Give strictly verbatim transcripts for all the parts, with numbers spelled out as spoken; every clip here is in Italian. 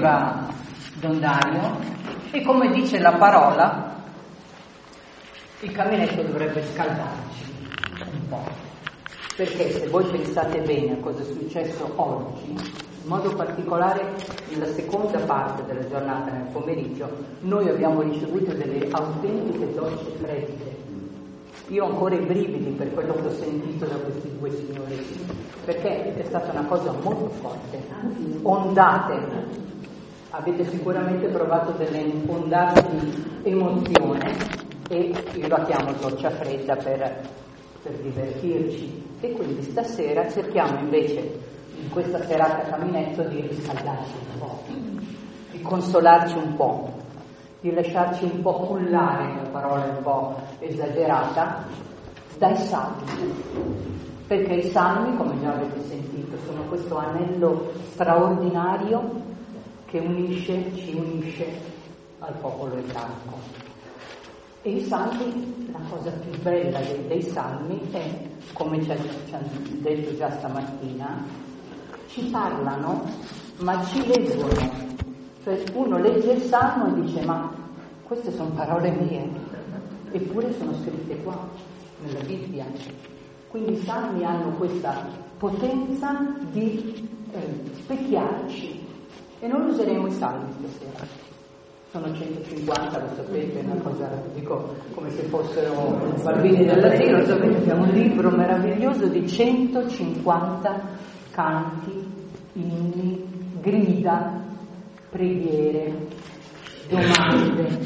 diceva Don Dario, e come dice la parola, il caminetto dovrebbe scaldarci un po', perché se voi pensate bene a cosa è successo oggi, in modo particolare nella seconda parte della giornata, nel pomeriggio, noi abbiamo ricevuto delle autentiche docce fredde. Io ho ancora i brividi per quello che ho sentito da questi due signori, perché è stata una cosa molto forte. Ondate, avete sicuramente provato delle ondate di emozione, e io la chiamo doccia fredda per, per divertirci. E quindi stasera cerchiamo invece, in questa serata caminetto, di riscaldarci un po', di consolarci un po', di lasciarci un po' cullare, una parola un po' esagerata, dai salmi, perché i salmi, come già avete sentito, sono questo anello straordinario che unisce, ci unisce al popolo ebraico. E i salmi, la cosa più bella dei, dei salmi è, come ci hanno detto già stamattina, ci parlano ma ci leggono. Cioè uno legge il salmo e dice: ma queste sono parole mie, eppure sono scritte qua nella Bibbia. Quindi i salmi hanno questa potenza di eh, specchiarci, e noi useremo i salmi stasera. Sono centocinquanta, lo sapete, è una cosa, dico come se fossero bambini dell'asilo, lo sapete, abbiamo un libro meraviglioso di centocinquanta canti, inni, grida, preghiere, domande,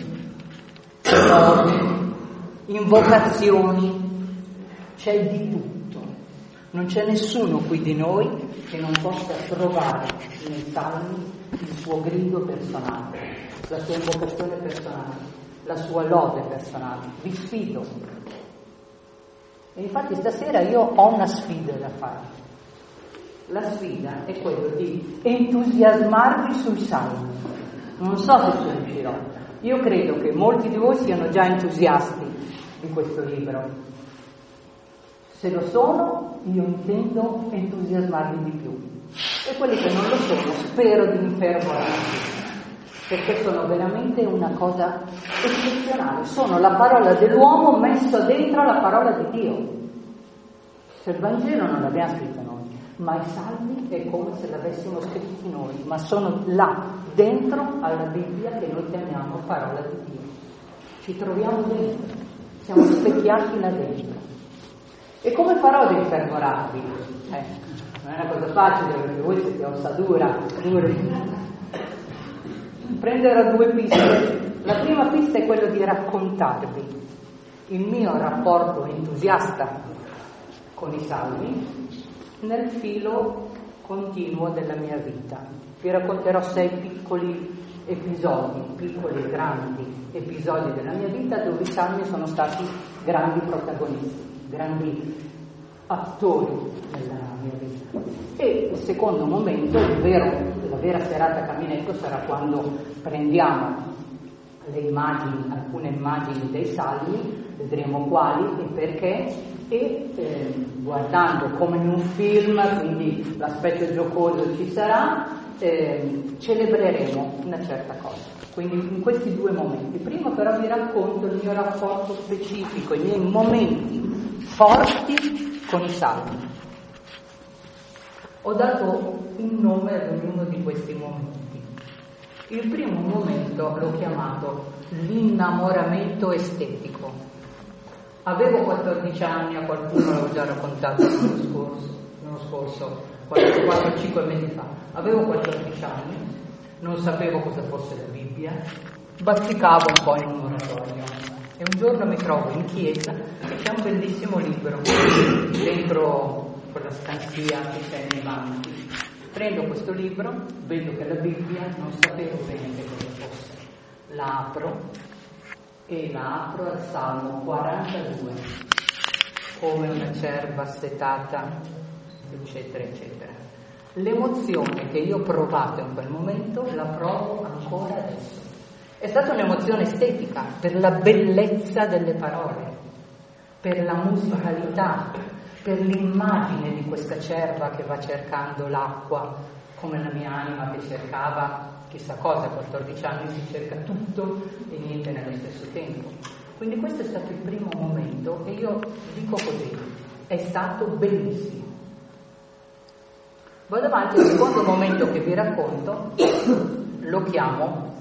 lodi, invocazioni, c'è di tutto. Non c'è nessuno qui di noi che non possa trovare nei salmi il suo grido personale, la sua invocazione personale, la sua lode personale. Vi sfido. E infatti stasera io ho una sfida da fare. La sfida è quella di entusiasmarvi sui salmi. Non so se ci riuscirò. Io credo che molti di voi siano già entusiasti di questo libro. Se lo sono, io intendo entusiasmarvi di più. E quelli che non lo sono, spero di infervorarvi, perché sono veramente una cosa eccezionale. Sono la parola dell'uomo messa dentro la parola di Dio. Se il Vangelo non l'abbiamo scritto noi, ma i salmi è come se l'avessimo scritti noi, ma sono là, dentro alla Bibbia che noi chiamiamo parola di Dio. Ci troviamo dentro, siamo specchiati là dentro. E come farò ad infervorarvi? Eh, non è una cosa facile, perché voi siete ossadura, duri. Prenderò due piste. La prima pista è quella di raccontarvi il mio rapporto entusiasta con i salmi nel filo continuo della mia vita. Vi racconterò sei piccoli episodi, piccoli e grandi episodi della mia vita dove i salmi sono stati grandi protagonisti, grandi attori nella mia vita. E il secondo momento, il vero, la vera serata caminetto, sarà quando prendiamo le immagini, alcune immagini dei salmi, vedremo quali e perché, e eh, guardando come in un film, quindi l'aspetto giocoso ci sarà, eh, celebreremo una certa cosa. Quindi in questi due momenti. Prima però vi racconto il mio rapporto specifico, i miei momenti forti con i salmi. Ho dato un nome ad ognuno di questi momenti. Il primo momento l'ho chiamato l'innamoramento estetico. Avevo quattordici anni, a qualcuno l'avevo già raccontato l'anno scorso, l'anno scorso, quattro cinque mesi fa. Avevo quattordici anni, non sapevo cosa fosse la Bibbia, bazzicavo un po' in un oratorio. E un giorno mi trovo in chiesa e c'è un bellissimo libro dentro quella stanzia che c'è nei banchi. Prendo questo libro, vedo che la Bibbia, non sapevo bene che cosa fosse, la apro e la apro al Salmo quarantadue, come una cerva assetata, eccetera, eccetera. L'emozione che io ho provato in quel momento la provo ancora adesso. È stata un'emozione estetica, per la bellezza delle parole, per la musicalità, per l'immagine di questa cerva che va cercando l'acqua, come la mia anima che cercava chissà cosa, a quattordici anni si cerca tutto e niente nello stesso tempo. Quindi questo è stato il primo momento e io dico così, è stato bellissimo. Vado avanti, il secondo momento che vi racconto lo chiamo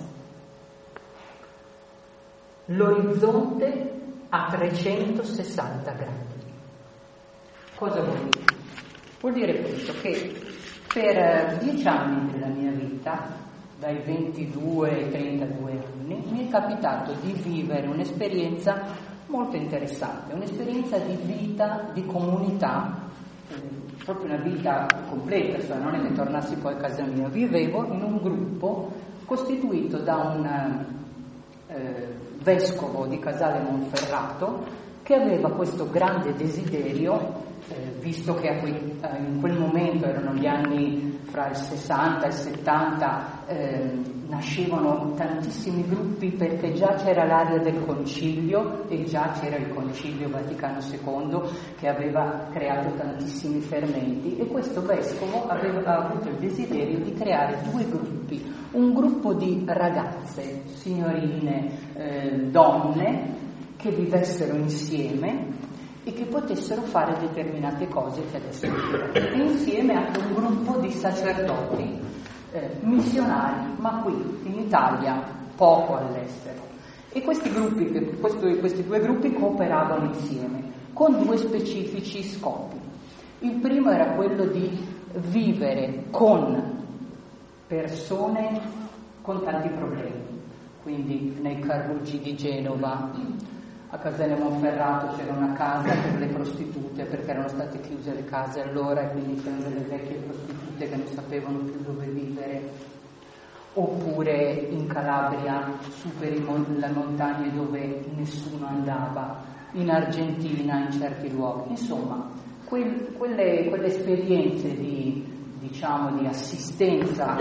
l'orizzonte a trecentosessanta gradi. Cosa vuol dire? Vuol dire questo, che per dieci anni della mia vita, dai ventidue ai trentadue anni, mi è capitato di vivere un'esperienza molto interessante, un'esperienza di vita, di comunità, eh, proprio una vita completa, cioè non è che tornassi poi a casa mia, vivevo in un gruppo costituito da un eh, vescovo di Casale Monferrato che aveva questo grande desiderio, eh, visto che a quei, eh, in quel momento erano gli anni fra il sessanta e il settanta, eh, nascevano tantissimi gruppi perché già c'era l'area del concilio e già c'era il concilio Vaticano secondo che aveva creato tantissimi fermenti, e questo vescovo aveva avuto il desiderio di creare due gruppi, un gruppo di ragazze, signorine, eh, donne che vivessero insieme e che potessero fare determinate cose che adesso dirò, e insieme anche un gruppo di sacerdoti eh, missionari, ma qui in Italia, poco all'estero. E questi gruppi, questo, questi due gruppi cooperavano insieme con due specifici scopi. Il primo era quello di vivere con persone con tanti problemi, quindi nei Carruggi di Genova, a Casale Monferrato c'era una casa per le prostitute perché erano state chiuse le case allora e quindi c'erano delle vecchie prostitute che non sapevano più dove vivere, oppure in Calabria su per le montagne dove nessuno andava, in Argentina in certi luoghi, insomma quel, quelle, quelle esperienze di, diciamo, di assistenza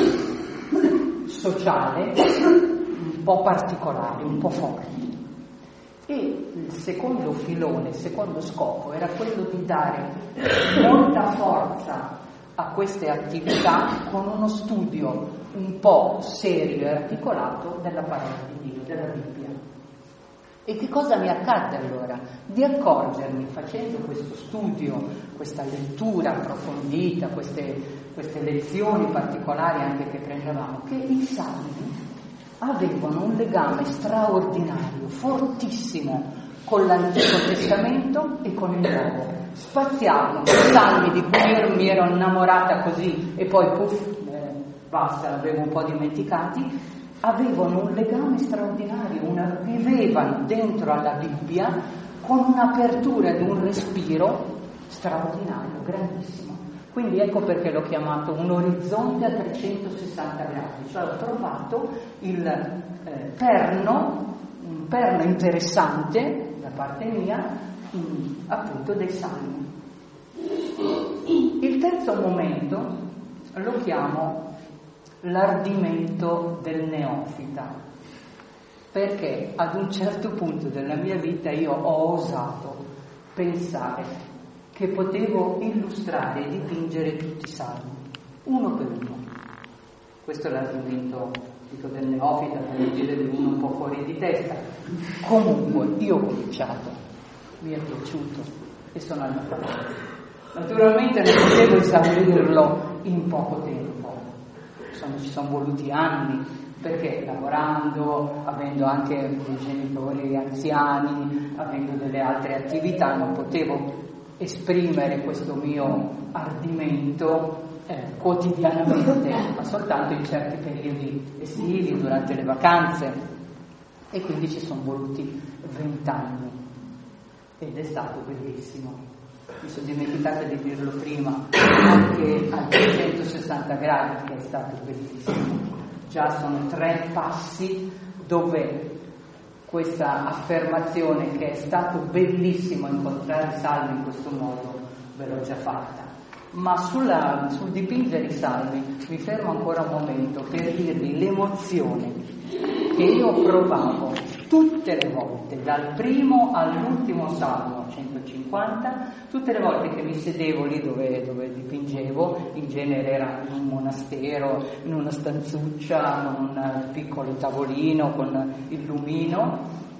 sociale un po' particolari, un po' forti. E il secondo filone, il secondo scopo era quello di dare molta forza a queste attività con uno studio un po' serio e articolato della parola di Dio, della Bibbia. E che cosa mi accadde allora? Di accorgermi, facendo questo studio, questa lettura approfondita, queste, queste lezioni particolari anche che prendevamo, che i salmi avevano un legame straordinario, fortissimo, con l'Antico Testamento e con il Nuovo. Spaziavano i salmi di cui io mi ero innamorata così e poi puff, eh, basta, l'avevo un po' dimenticati, avevano un legame straordinario, una, vivevano dentro alla Bibbia con un'apertura ed un respiro straordinario, grandissimo. Quindi ecco perché l'ho chiamato un orizzonte a trecentosessanta gradi, cioè ho trovato il eh, perno, un perno interessante da parte mia, mh, appunto dei salmi. Il terzo momento lo chiamo l'ardimento del neofita, perché ad un certo punto della mia vita io ho osato pensare che potevo illustrare e dipingere tutti i salmi, uno per uno. Questo è l'argomento, dico, del neofita, per dire di uno un po' fuori di testa. Comunque, io ho cominciato, mi è piaciuto e sono andata avanti. Naturalmente non potevo esaurirlo in poco tempo, Sono, ci sono voluti anni, perché lavorando, avendo anche dei genitori anziani, avendo delle altre attività, non potevo esprimere questo mio ardimento eh, quotidianamente, ma soltanto in certi periodi estivi, durante le vacanze, e quindi ci sono voluti vent'anni ed è stato bellissimo. Mi sono dimenticata di dirlo prima, anche a trecentosessanta gradi, che è stato bellissimo. Già sono tre passi dove questa affermazione che è stato bellissimo incontrare i salmi in questo modo ve l'ho già fatta, ma sulla, sul dipingere i salmi mi fermo ancora un momento per dirvi l'emozione che io provavo tutte le volte, dal primo all'ultimo salmo, centocinquanta, tutte le volte che mi sedevo lì dove, dove dipingevo, in genere era in un monastero, in una stanzuccia, con un piccolo tavolino, con il lumino,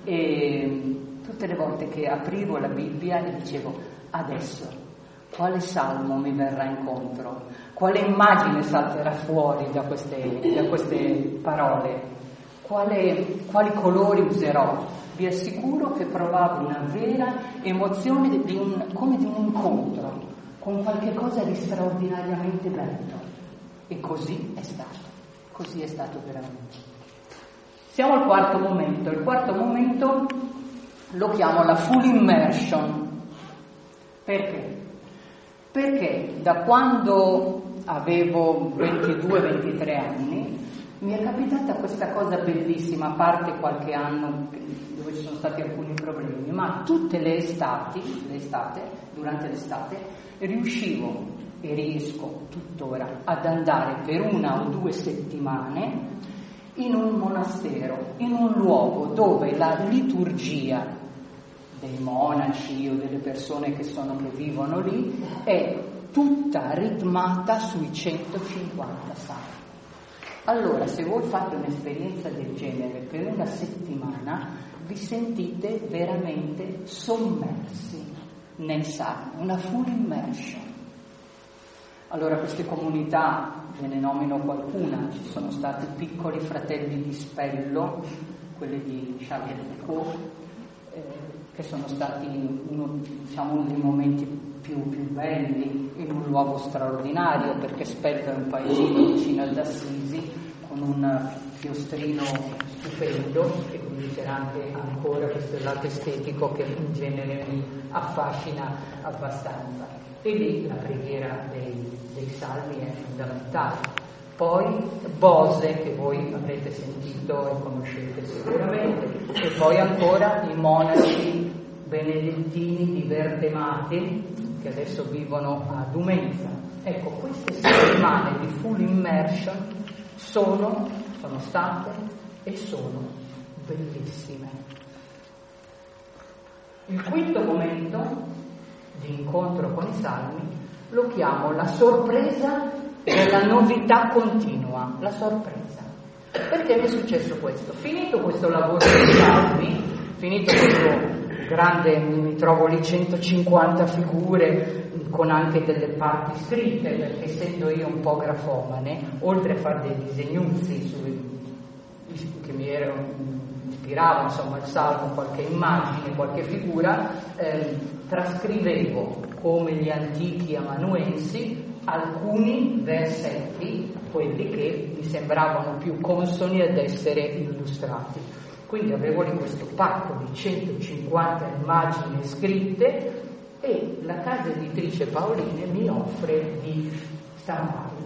e tutte le volte che aprivo la Bibbia e dicevo: adesso quale salmo mi verrà incontro? Quale immagine salterà fuori da queste, da queste parole? Quale, quali colori userò? Vi assicuro che provavo una vera emozione di un, come di un incontro con qualche cosa di straordinariamente bello. E così è stato, così è stato veramente. Siamo al quarto momento. Il quarto momento lo chiamo la full immersion. Perché? Perché da quando avevo ventidue ventitré anni mi è capitata questa cosa bellissima, a parte qualche anno dove ci sono stati alcuni problemi, ma tutte le estati, l'estate, durante l'estate, riuscivo e riesco tuttora ad andare per una o due settimane in un monastero, in un luogo dove la liturgia dei monaci o delle persone che sono che vivono lì è tutta ritmata sui centocinquanta salmi. Allora, se voi fate un'esperienza del genere per una settimana, vi sentite veramente sommersi nel salmo, una full immersion. Allora, queste comunità, ve ne nomino qualcuna, ci sono stati piccoli fratelli di Spello, quelli di Charles de Foucault, eh, che sono stati uno, diciamo, uno dei momenti più, più belli, in un luogo straordinario, perché Spello è un paesino vicino ad Assisi, con un chiostrino stupendo, e quindi c'era anche ancora questo lato estetico che in genere mi affascina abbastanza. E lì la preghiera dei, dei salmi è fondamentale. Poi Bose, che voi avrete sentito e conoscete sicuramente, e poi ancora i monaci benedettini di Verdemate, che adesso vivono a Dumenza. Ecco, queste settimane di full immersion sono, sono state e sono bellissime. Il quinto momento di incontro con i salmi lo chiamo la sorpresa della novità continua, la sorpresa. Perché mi è successo questo? Finito questo lavoro dei salmi, finito questo grande, mi trovo lì centocinquanta figure con anche delle parti scritte, perché essendo io un po' grafomane, oltre a fare dei disegnuzzi sui, che mi erano ispiravano, insomma, il salmo, qualche immagine, qualche figura, eh, trascrivevo come gli antichi amanuensi alcuni versetti, quelli che mi sembravano più consoni ad essere illustrati. Quindi avevo lì questo pacco di centocinquanta immagini scritte e la casa editrice Paoline mi offre di stamparli,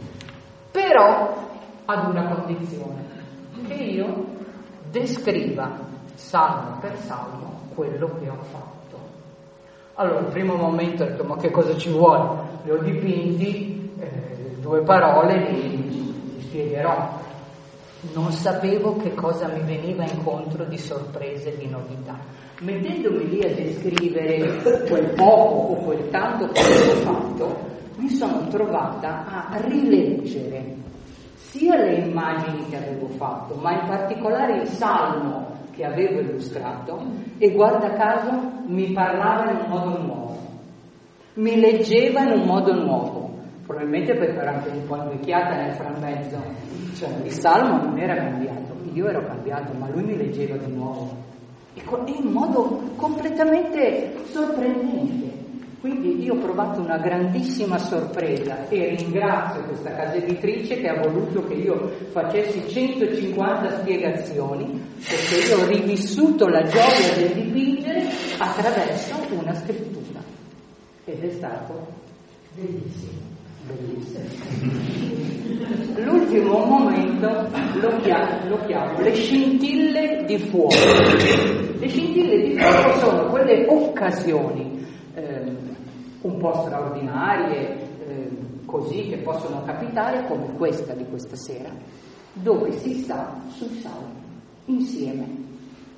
però ad una condizione: che io descriva salmo per salmo quello che ho fatto. Allora, il primo momento ho detto: ma che cosa ci vuole? Li ho dipinti, eh, due parole li, li spiegherò. Non sapevo che cosa mi veniva incontro di sorprese, di novità. Mettendomi lì a descrivere quel poco o quel tanto che avevo fatto, mi sono trovata a rileggere sia le immagini che avevo fatto, ma in particolare il salmo che avevo illustrato, e guarda caso mi parlava in un modo nuovo, mi leggeva in un modo nuovo, probabilmente perché ero anche un po' invecchiata nel frammezzo, cioè il salmo non era cambiato, io ero cambiato, ma lui mi leggeva di nuovo, e in modo completamente sorprendente. Quindi io ho provato una grandissima sorpresa e ringrazio questa casa editrice che ha voluto che io facessi centocinquanta spiegazioni, perché io ho rivissuto la gioia del dipingere attraverso una scrittura, ed è stato bellissimo, bellissimo. L'ultimo momento lo chiamo, lo chiamo le scintille di fuoco. Le scintille di fuoco sono quelle occasioni un po' straordinarie, eh, così, che possono capitare, come questa di questa sera, dove si sta sul salmo insieme,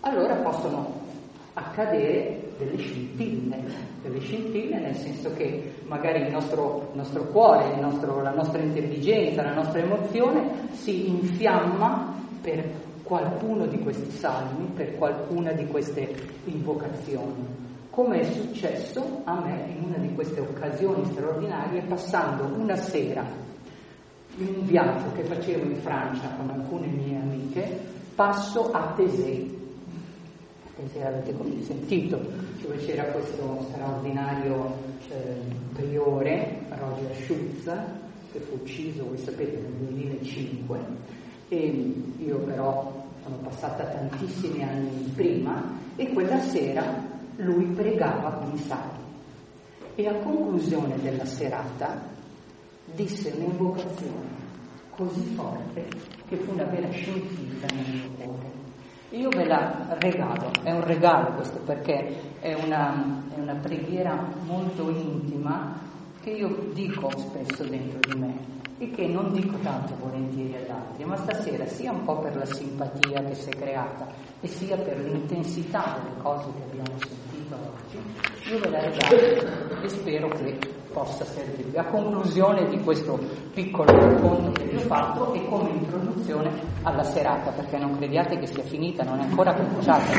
allora possono accadere delle scintille, delle scintille nel senso che magari il nostro, il nostro cuore, il nostro, la nostra intelligenza, la nostra emozione si infiamma per qualcuno di questi salmi, per qualcuna di queste invocazioni, come è successo a me in una di queste occasioni straordinarie, passando una sera in un viaggio che facevo in Francia con alcune mie amiche, passo a Taizé. Se avete sentito, dove c'era questo straordinario eh, priore, Roger Schutz, che fu ucciso, voi sapete, nel duemilacinque, e io però sono passata tantissimi anni prima, e quella sera lui pregava con i salmi, e a conclusione della serata disse un'invocazione così forte che fu una vera scintilla nel mio cuore. Io ve la regalo, è un regalo questo, perché è una, è una preghiera molto intima che io dico spesso dentro di me e che non dico tanto volentieri ad altri, ma stasera sia un po' per la simpatia che si è creata e sia per l'intensità delle cose che abbiamo sentito oggi, io ve la regalo e spero che possa servirvi a conclusione di questo piccolo racconto che vi ho fatto e come introduzione alla serata, perché non crediate che sia finita, non è ancora cominciata.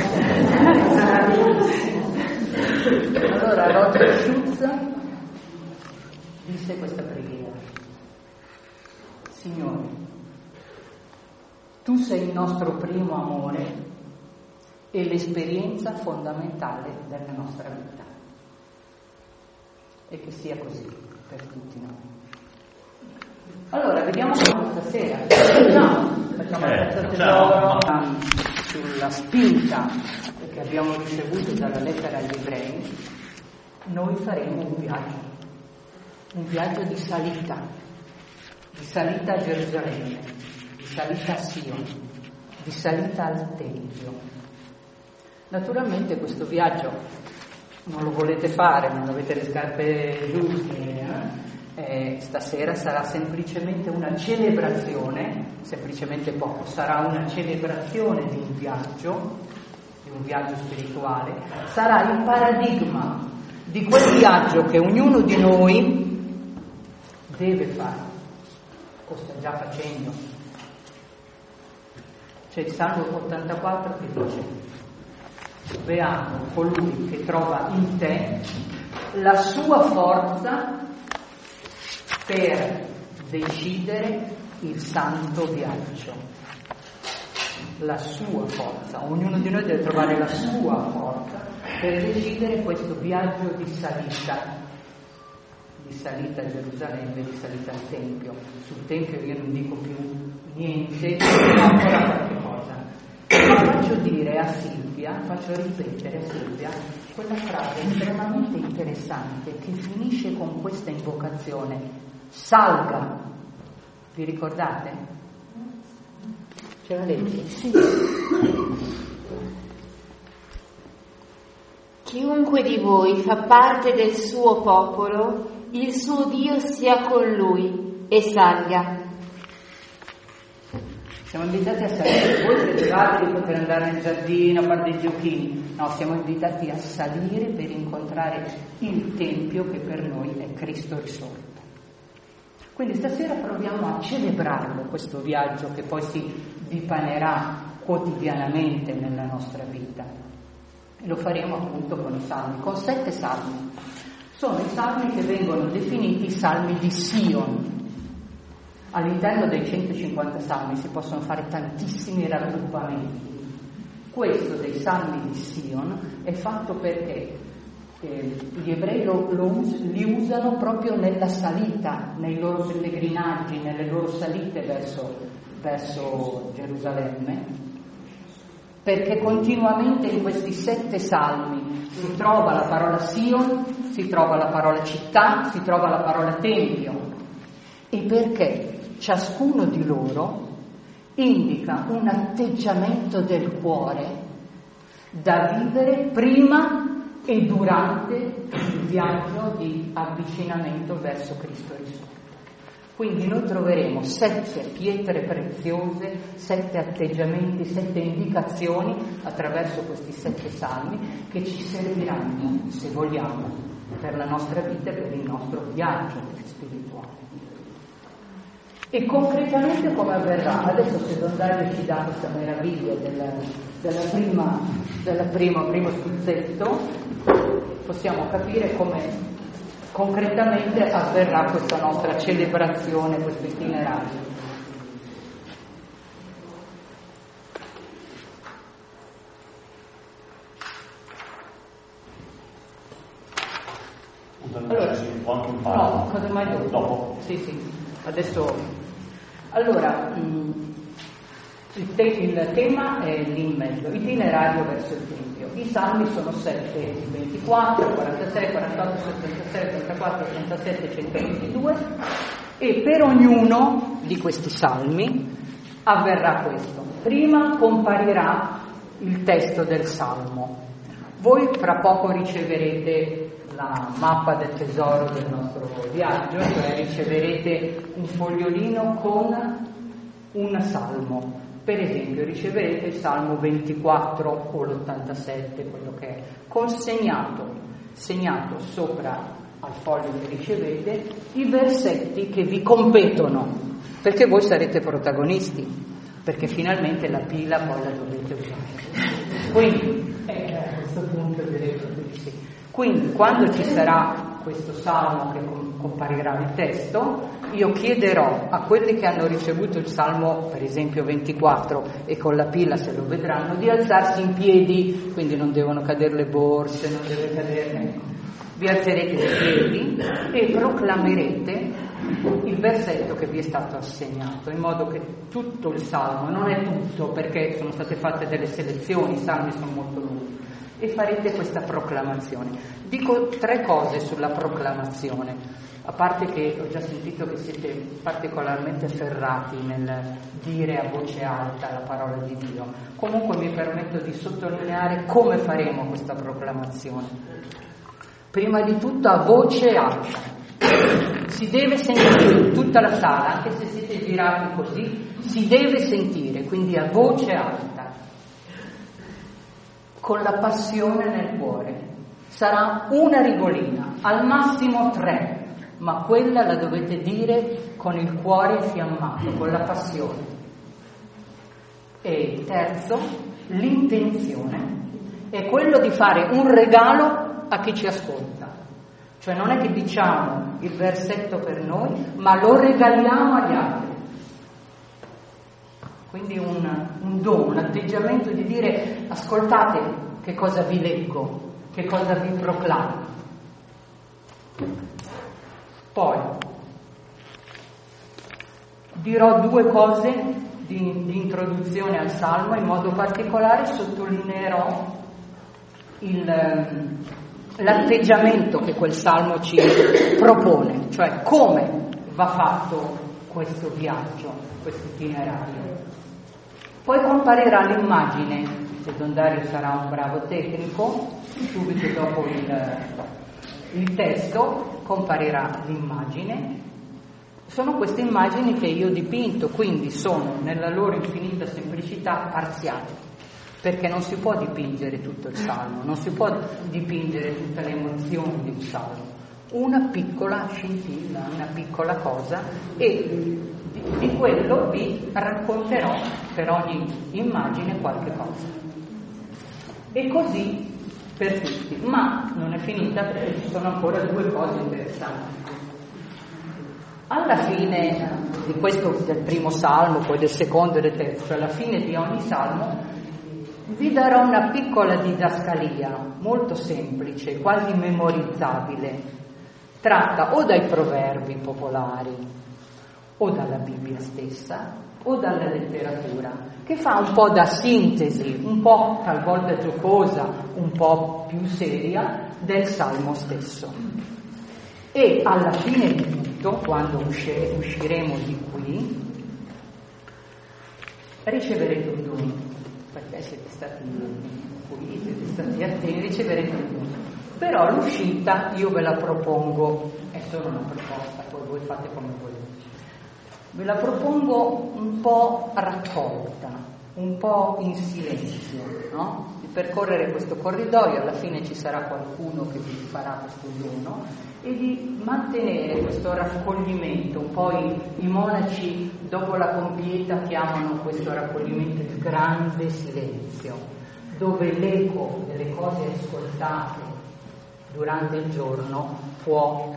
Allora Roger Schutz disse questa preghiera: Signore, tu sei il nostro primo amore e l'esperienza fondamentale della nostra vita. E che sia così per tutti noi. Allora, vediamo come stasera facciamo, facciamo il terzo tesoro sulla spinta che abbiamo ricevuto dalla lettera agli ebrei. Noi faremo un viaggio, un viaggio di salita, di salita a Gerusalemme, di salita a Sion, di salita al Tempio. Naturalmente questo viaggio non lo volete fare, non avete le scarpe giuste, eh? Eh, stasera sarà semplicemente una celebrazione, semplicemente poco, sarà una celebrazione di un viaggio, di un viaggio spirituale, sarà il paradigma di quel viaggio che ognuno di noi deve fare, o sta già facendo. C'è il Salmo ottantaquattro che dice: beato colui che trova in te la sua forza per decidere il santo viaggio. La sua forza, ognuno di noi deve trovare la sua forza per decidere questo viaggio di salita, di salita a Gerusalemme, di salita al Tempio. Sul Tempio io non dico più niente, ma ancora qualche cosa. Ma faccio dire a Silvia, faccio ripetere a Silvia quella frase estremamente interessante che finisce con questa invocazione: salga. Vi ricordate? Ce la leggi? Sì. Chiunque di voi fa parte del suo popolo, il suo Dio sia con lui e salga. Siamo invitati a salire, voi credevate di poter andare nel giardino a fare dei giochini, no, siamo invitati a salire per incontrare il Tempio che per noi è Cristo risorto. Quindi stasera proviamo a celebrarlo, questo viaggio che poi si dipanerà quotidianamente nella nostra vita. E lo faremo appunto con i salmi, con sette salmi. Sono i salmi che vengono definiti salmi di Sion. All'interno dei centocinquanta salmi si possono fare tantissimi raggruppamenti. Questo dei salmi di Sion è fatto perché eh, gli ebrei lo, lo, li usano proprio nella salita, nei loro pellegrinaggi, nelle loro salite verso, verso Gerusalemme, perché continuamente in questi sette salmi si trova la parola Sion, si trova la parola città, si trova la parola Tempio, e perché ciascuno di loro indica un atteggiamento del cuore da vivere prima e durante il viaggio di avvicinamento verso Cristo risorto. Quindi noi troveremo sette pietre preziose, sette atteggiamenti, sette indicazioni attraverso questi sette salmi che ci serviranno, se vogliamo, per la nostra vita e per il nostro viaggio spirituale. E concretamente come avverrà? Adesso se Don Dario ci dà questa meraviglia della, della prima, della prima, primo spuzzetto, possiamo capire come concretamente avverrà questa nostra celebrazione, questo itinerario. Allora, no, cosa mai dopo? dopo? Sì, sì, adesso. Allora, il, te- il tema è lì in mezzo, itinerario verso il Tempio. I salmi sono sette, ventiquattro, quarantasei, quarantotto, settantasei, trentaquattro, trentasette, centoventidue e per ognuno di questi salmi avverrà questo. Prima comparirà il testo del salmo. Voi fra poco riceverete la mappa del tesoro del nostro viaggio, cioè riceverete un fogliolino con un salmo. Per esempio riceverete il salmo ventiquattro o l'ottantasette, quello che è, consegnato, segnato sopra al foglio che ricevete i versetti che vi competono, perché voi sarete protagonisti, perché finalmente la pila poi la dovete usare. Quindi, eh, a questo punto direi proprio di sì. Quindi quando ci sarà questo salmo che comparirà il testo, io chiederò a quelli che hanno ricevuto il salmo, per esempio ventiquattro, e con la pila se lo vedranno, di alzarsi in piedi, quindi non devono cadere le borse, non deve cadere. Vi alzerete in piedi e proclamerete il versetto che vi è stato assegnato, in modo che tutto il salmo, non è tutto perché sono state fatte delle selezioni, i salmi sono molto lunghi, e farete questa proclamazione. Dico tre cose sulla proclamazione, a parte che ho già sentito che siete particolarmente ferrati nel dire a voce alta la parola di Dio. Comunque mi permetto di sottolineare come faremo questa proclamazione. Prima di tutto a voce alta. Si deve sentire tutta la sala, anche se siete girati così, si deve sentire, quindi a voce alta, con la passione nel cuore. Sarà una rigolina, al massimo tre, ma quella la dovete dire con il cuore infiammato, con la passione. E terzo, l'intenzione è quello di fare un regalo a chi ci ascolta. Cioè non è che diciamo il versetto per noi, ma lo regaliamo agli altri. Quindi un, un dono, un atteggiamento di dire: ascoltate che cosa vi leggo, che cosa vi proclamo. Poi dirò due cose di, di introduzione al Salmo, in modo particolare sottolineerò il, l'atteggiamento che quel Salmo ci propone, cioè come va fatto questo viaggio, questo itinerario. Poi comparirà l'immagine, se Don Dario sarà un bravo tecnico, subito dopo il, il testo comparirà l'immagine. Sono queste immagini che io ho dipinto, quindi sono nella loro infinita semplicità parziali, perché non si può dipingere tutto il Salmo, non si può dipingere tutte le emozioni di un Salmo. Una piccola scintilla, una piccola cosa, e di, di quello vi racconterò per ogni immagine qualche cosa. E così per tutti, ma non è finita perché ci sono ancora due cose interessanti. Alla fine di questo, del primo salmo, poi del secondo e del terzo, cioè alla fine di ogni salmo, vi darò una piccola didascalia molto semplice, quasi memorizzabile, tratta o dai proverbi popolari, o dalla Bibbia stessa, o dalla letteratura, che fa un po' da sintesi, un po' talvolta giocosa, un po' più seria, del Salmo stesso. E alla fine di tutto, quando uscire, usciremo di qui, riceverete un dono, perché siete stati qui, siete stati attenti, riceverete un dono. Però l'uscita io ve la propongo, è solo una proposta, poi voi fate come volete. ve la propongo un po' raccolta, un po' in silenzio, no? Di percorrere questo corridoio, alla fine ci sarà qualcuno che vi farà questo dono, e di mantenere questo raccoglimento. Poi i monaci dopo la compieta chiamano questo raccoglimento il grande silenzio, dove l'eco delle cose ascoltate durante il giorno può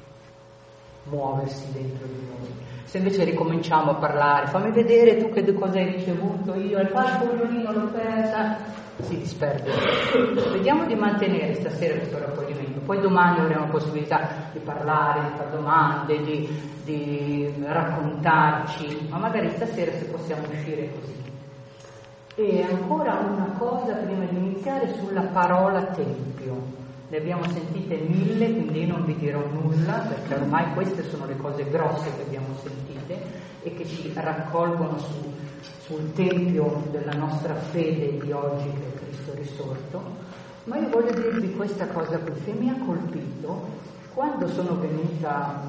muoversi dentro di noi. Se invece ricominciamo a parlare, fammi vedere tu che cosa hai ricevuto, io il pasquolino l'ho persa, si disperde. Vediamo di mantenere stasera questo raccoglimento, poi domani avremo la possibilità di parlare, di fare domande, di, di raccontarci, ma magari stasera se possiamo uscire così. E ancora una cosa prima di iniziare sulla parola tempio. Ne abbiamo sentite mille, quindi io non vi dirò nulla, perché ormai queste sono le cose grosse che abbiamo sentite e che ci raccolgono su, sul tempio della nostra fede di oggi, che è Cristo risorto. Ma io voglio dirvi questa cosa qui che mi ha colpito quando sono venuta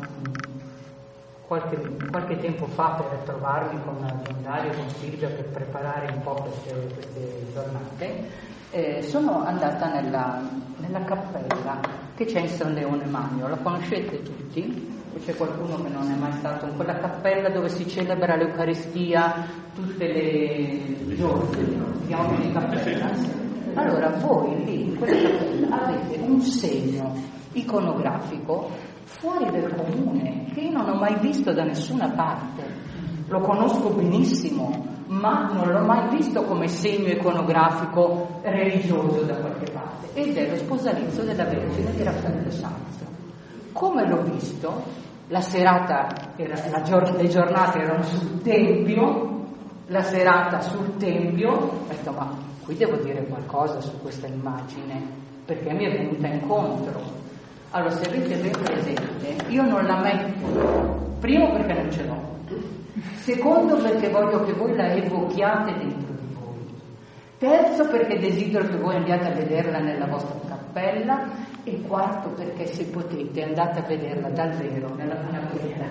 qualche, qualche tempo fa per trovarmi con Don Dario e con Silvia per preparare un po' queste, queste giornate. Eh, sono andata nella, nella cappella che c'è in San Leone Magno, la conoscete tutti? O c'è qualcuno che non è mai stato in quella cappella dove si celebra l'Eucaristia tutte le giorni, si chiama di cappella? Allora voi lì in quella cappella avete un segno iconografico fuori del comune che io non ho mai visto da nessuna parte, lo conosco benissimo, ma non l'ho mai visto come segno iconografico religioso da qualche parte, ed è lo sposalizio della Vergine di Raffaello Sanzio. Come l'ho visto? La serata, era, la gior- le giornate erano sul Tempio, la serata sul Tempio, ho detto ma qui devo dire qualcosa su questa immagine, perché mi è venuta incontro. Allora, se avete ben presente, io non la metto, primo perché non ce l'ho, secondo perché voglio che voi la evochiate dentro di voi, terzo perché desidero che voi andiate a vederla nella vostra cappella, e quarto perché se potete andate a vederla dal vero nella Pinacoteca.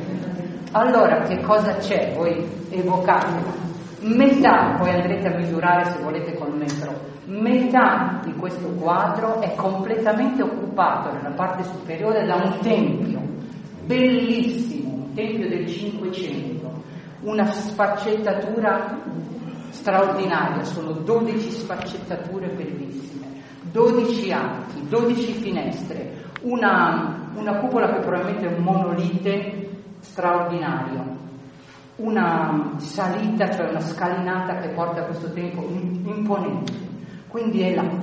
Allora che cosa c'è? Voi evocate metà, poi andrete a misurare se volete col metro, metà di questo quadro è completamente occupato nella parte superiore da un tempio bellissimo, tempio del Cinquecento, una sfaccettatura straordinaria, sono dodici sfaccettature bellissime, dodici archi, dodici finestre, una, una cupola che probabilmente è un monolite straordinario, una salita, cioè una scalinata che porta a questo tempio imponente, quindi è là.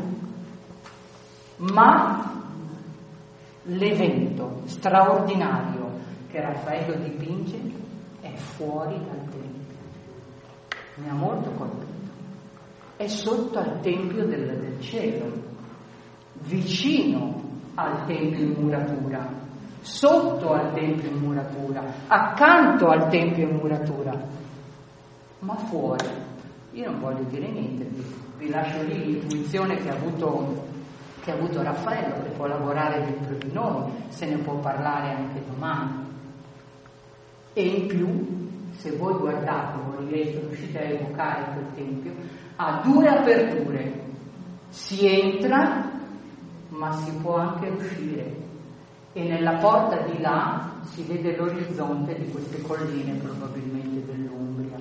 Ma l'evento straordinario che Raffaello dipinge è fuori dal tempio, mi ha molto colpito, è sotto al tempio del, del cielo, vicino al tempio in muratura, sotto al tempio in muratura, accanto al tempio in muratura, ma fuori. Io non voglio dire niente, vi, vi lascio lì l'intuizione che ha avuto che ha avuto Raffaello, che può lavorare dentro di noi, se ne può parlare anche domani. E in più, se voi guardate, voi riuscite a evocare quel tempio, ha due aperture, si entra ma si può anche uscire, e nella porta di là si vede l'orizzonte di queste colline probabilmente dell'Umbria.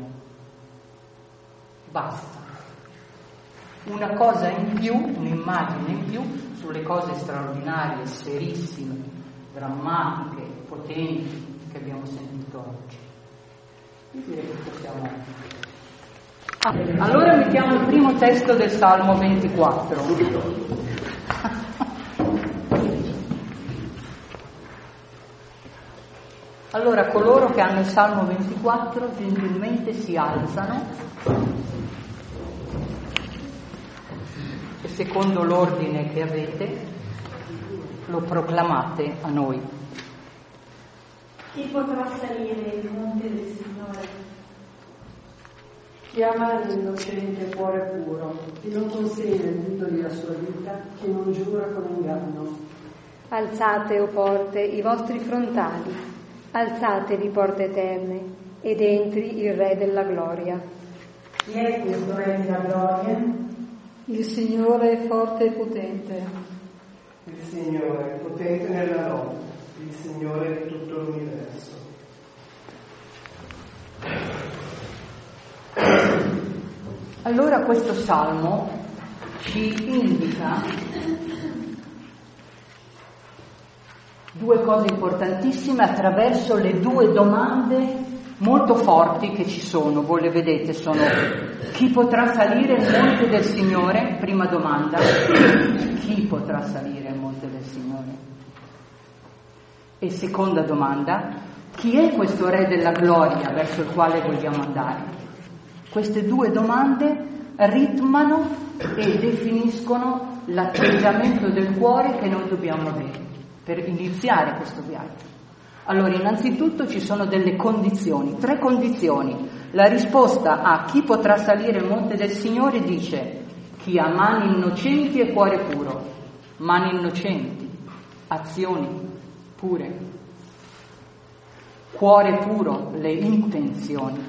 Basta. Una cosa in più, un'immagine in più sulle cose straordinarie, serissime, drammatiche, potenti che abbiamo sentito oggi. Io direi che possiamo. Ah, allora mettiamo il primo testo del Salmo ventiquattro. Allora, coloro che hanno il Salmo ventiquattro gentilmente si alzano e secondo l'ordine che avete lo proclamate a noi. Chi potrà salire il monte del Signore? Chi ama l'innocente cuore puro, chi non consegna il dito della sua vita, chi non giura con inganno. Alzate, o porte, i vostri frontali, Alzatevi porte eterne, ed entri il Re della gloria. Chi è questo Re della gloria? Il Signore è forte e potente. Il Signore è potente nella lotta, il Signore di tutto l'universo. Allora questo salmo ci indica due cose importantissime attraverso le due domande molto forti che ci sono. Voi le vedete, sono: chi potrà salire il monte del Signore? Prima domanda. Chi potrà salire il monte del Signore? E seconda domanda: chi è questo Re della gloria verso il quale vogliamo andare? Queste due domande ritmano e definiscono l'atteggiamento del cuore che noi dobbiamo avere per iniziare questo viaggio. Allora, innanzitutto ci sono delle condizioni, tre condizioni. La risposta a chi potrà salire il monte del Signore dice: chi ha mani innocenti e cuore puro. Mani innocenti, azioni pure, cuore puro, le intenzioni.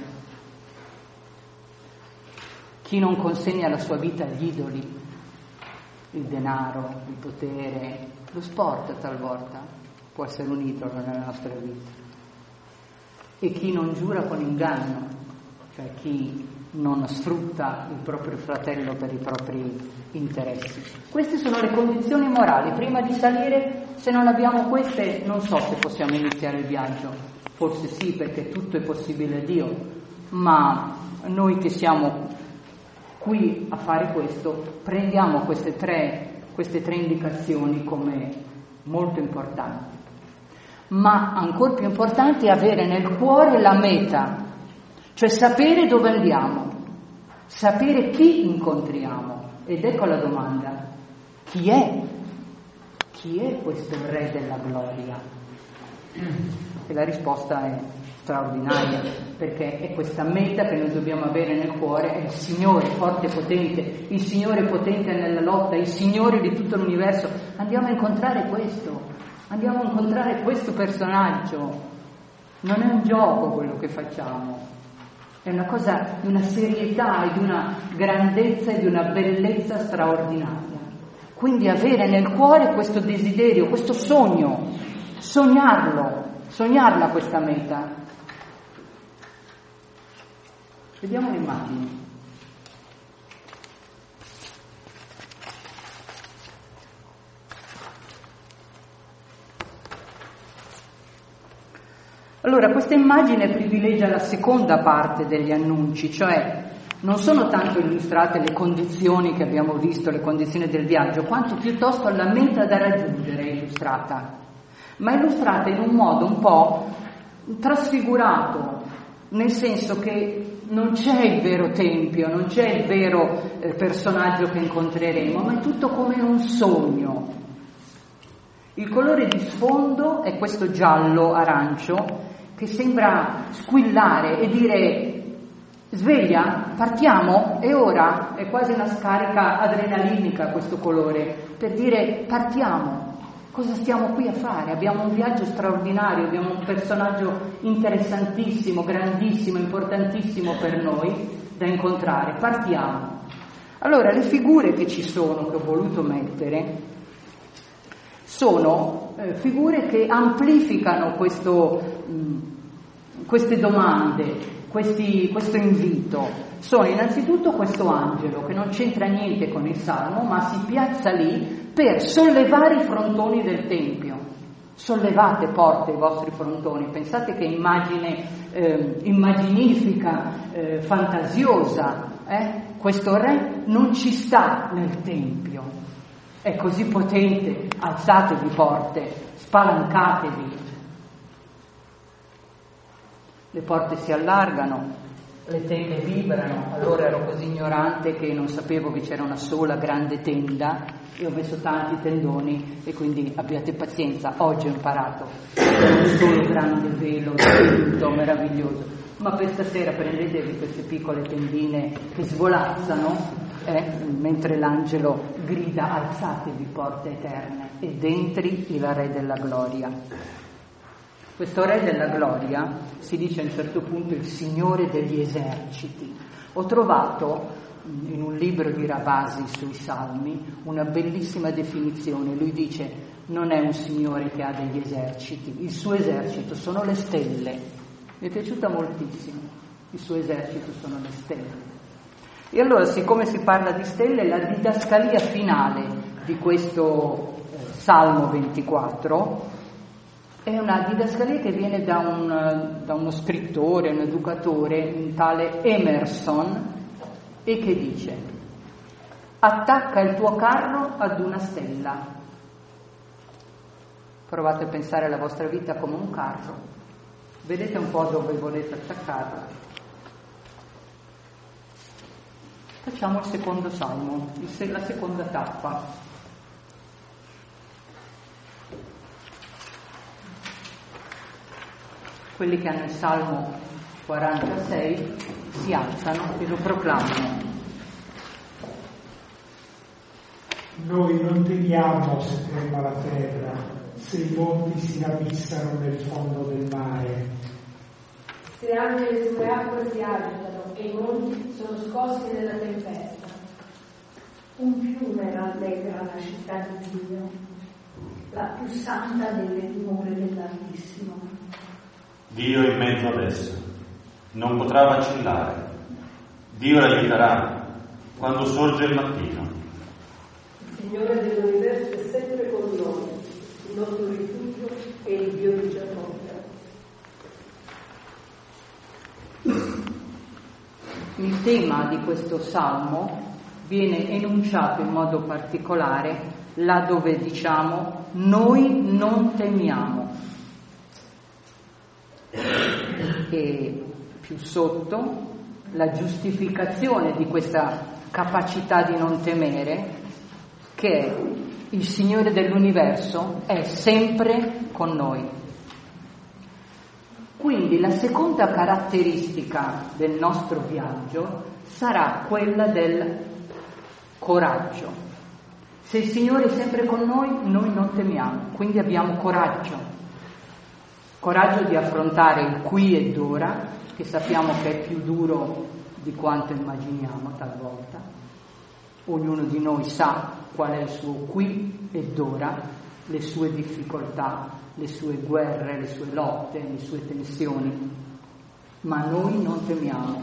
Chi non consegna la sua vita agli idoli, il denaro, il potere, lo sport talvolta può essere un idolo nella nostra vita. E chi non giura con inganno, cioè chi non sfrutta il proprio fratello per i propri interessi. Queste sono le condizioni morali. Prima di salire, se non abbiamo queste, non so se possiamo iniziare il viaggio. Forse sì, perché tutto è possibile a Dio, ma noi che siamo qui a fare questo, prendiamo queste tre, queste tre indicazioni come molto importanti. Ma ancora più importante è avere nel cuore la meta, cioè sapere dove andiamo, sapere chi incontriamo. Ed ecco la domanda: chi è? Chi è questo Re della gloria? E la risposta è straordinaria, perché è questa meta che noi dobbiamo avere nel cuore, è il Signore forte e potente, il Signore potente nella lotta, il Signore di tutto l'universo. Andiamo a incontrare questo, andiamo a incontrare questo personaggio. Non è un gioco quello che facciamo, è una cosa di una serietà e di una grandezza e di una bellezza straordinaria. Quindi avere nel cuore questo desiderio, questo sogno, sognarlo, sognarla questa meta. Vediamo le immagini. Allora, questa immagine privilegia la seconda parte degli annunci, cioè non sono tanto illustrate le condizioni che abbiamo visto, le condizioni del viaggio, quanto piuttosto la meta da raggiungere è illustrata, ma è illustrata in un modo un po' trasfigurato, nel senso che non c'è il vero tempio, non c'è il vero eh, personaggio che incontreremo, ma è tutto come un sogno. Il colore di sfondo è questo giallo arancio che sembra squillare e dire: sveglia, partiamo, è ora. È quasi una scarica adrenalinica questo colore, per dire partiamo. Cosa stiamo qui a fare? Abbiamo un viaggio straordinario, abbiamo un personaggio interessantissimo, grandissimo, importantissimo per noi da incontrare. Partiamo. Allora, le figure che ci sono, che ho voluto mettere, sono eh, figure che amplificano questo, mh, queste domande, questi, questo invito. Sono innanzitutto questo angelo che non c'entra niente con il Salmo, ma si piazza lì per sollevare i frontoni del Tempio. Sollevate porte i vostri frontoni. Pensate che immagine eh, immaginifica, eh, fantasiosa. Eh? Questo re non ci sta nel Tempio. È così potente. Alzatevi porte, spalancatevi. Le porte si allargano, le tende vibrano. Allora ero così ignorante che non sapevo che c'era una sola grande tenda e ho messo tanti tendoni, e quindi abbiate pazienza, oggi ho imparato un solo grande velo tutto meraviglioso. Ma per stasera prendetevi queste piccole tendine che svolazzano eh, mentre l'angelo grida: alzatevi porte eterne ed entri il Re della gloria. Questo Re della gloria si dice a un certo punto il Signore degli eserciti. Ho trovato in un libro di Ravasi sui Salmi una bellissima definizione. Lui dice: non è un Signore che ha degli eserciti, il suo esercito sono le stelle. Mi è piaciuta moltissimo, il suo esercito sono le stelle. E allora, siccome si parla di stelle, la didascalia finale di questo eh, Salmo ventiquattro è una didascalia che viene da, un, da uno scrittore, un educatore, un tale Emerson, e che dice: attacca il tuo carro ad una stella. Provate a pensare alla vostra vita come un carro, vedete un po' dove volete attaccarla. Facciamo il secondo salmo, il, la seconda tappa. Quelli che hanno il Salmo quarantasei si alzano e lo proclamano. Noi non temiamo se trema la terra, se i monti si inabissano nel fondo del mare. Se anche le sue acque si agitano e i monti sono scossi nella tempesta. Un fiume rallegra la città di Dio, la più santa delle dimore dell'Altissimo. Dio è in mezzo ad essa, non potrà vacillare. Dio l'aiuterà quando sorge il mattino. Il Signore dell'universo è sempre con noi, il nostro rifugio è il Dio di Giacobbe. Il tema di questo salmo viene enunciato in modo particolare là dove diciamo noi non temiamo. E più sotto la giustificazione di questa capacità di non temere, che è il Signore dell'universo è sempre con noi. Quindi la seconda caratteristica del nostro viaggio sarà quella del coraggio. Se il Signore è sempre con noi, noi non temiamo, quindi abbiamo coraggio. Coraggio di affrontare il qui ed ora, che sappiamo che è più duro di quanto immaginiamo talvolta. Ognuno di noi sa qual è il suo qui ed ora, le sue difficoltà, le sue guerre, le sue lotte, le sue tensioni, ma noi non temiamo.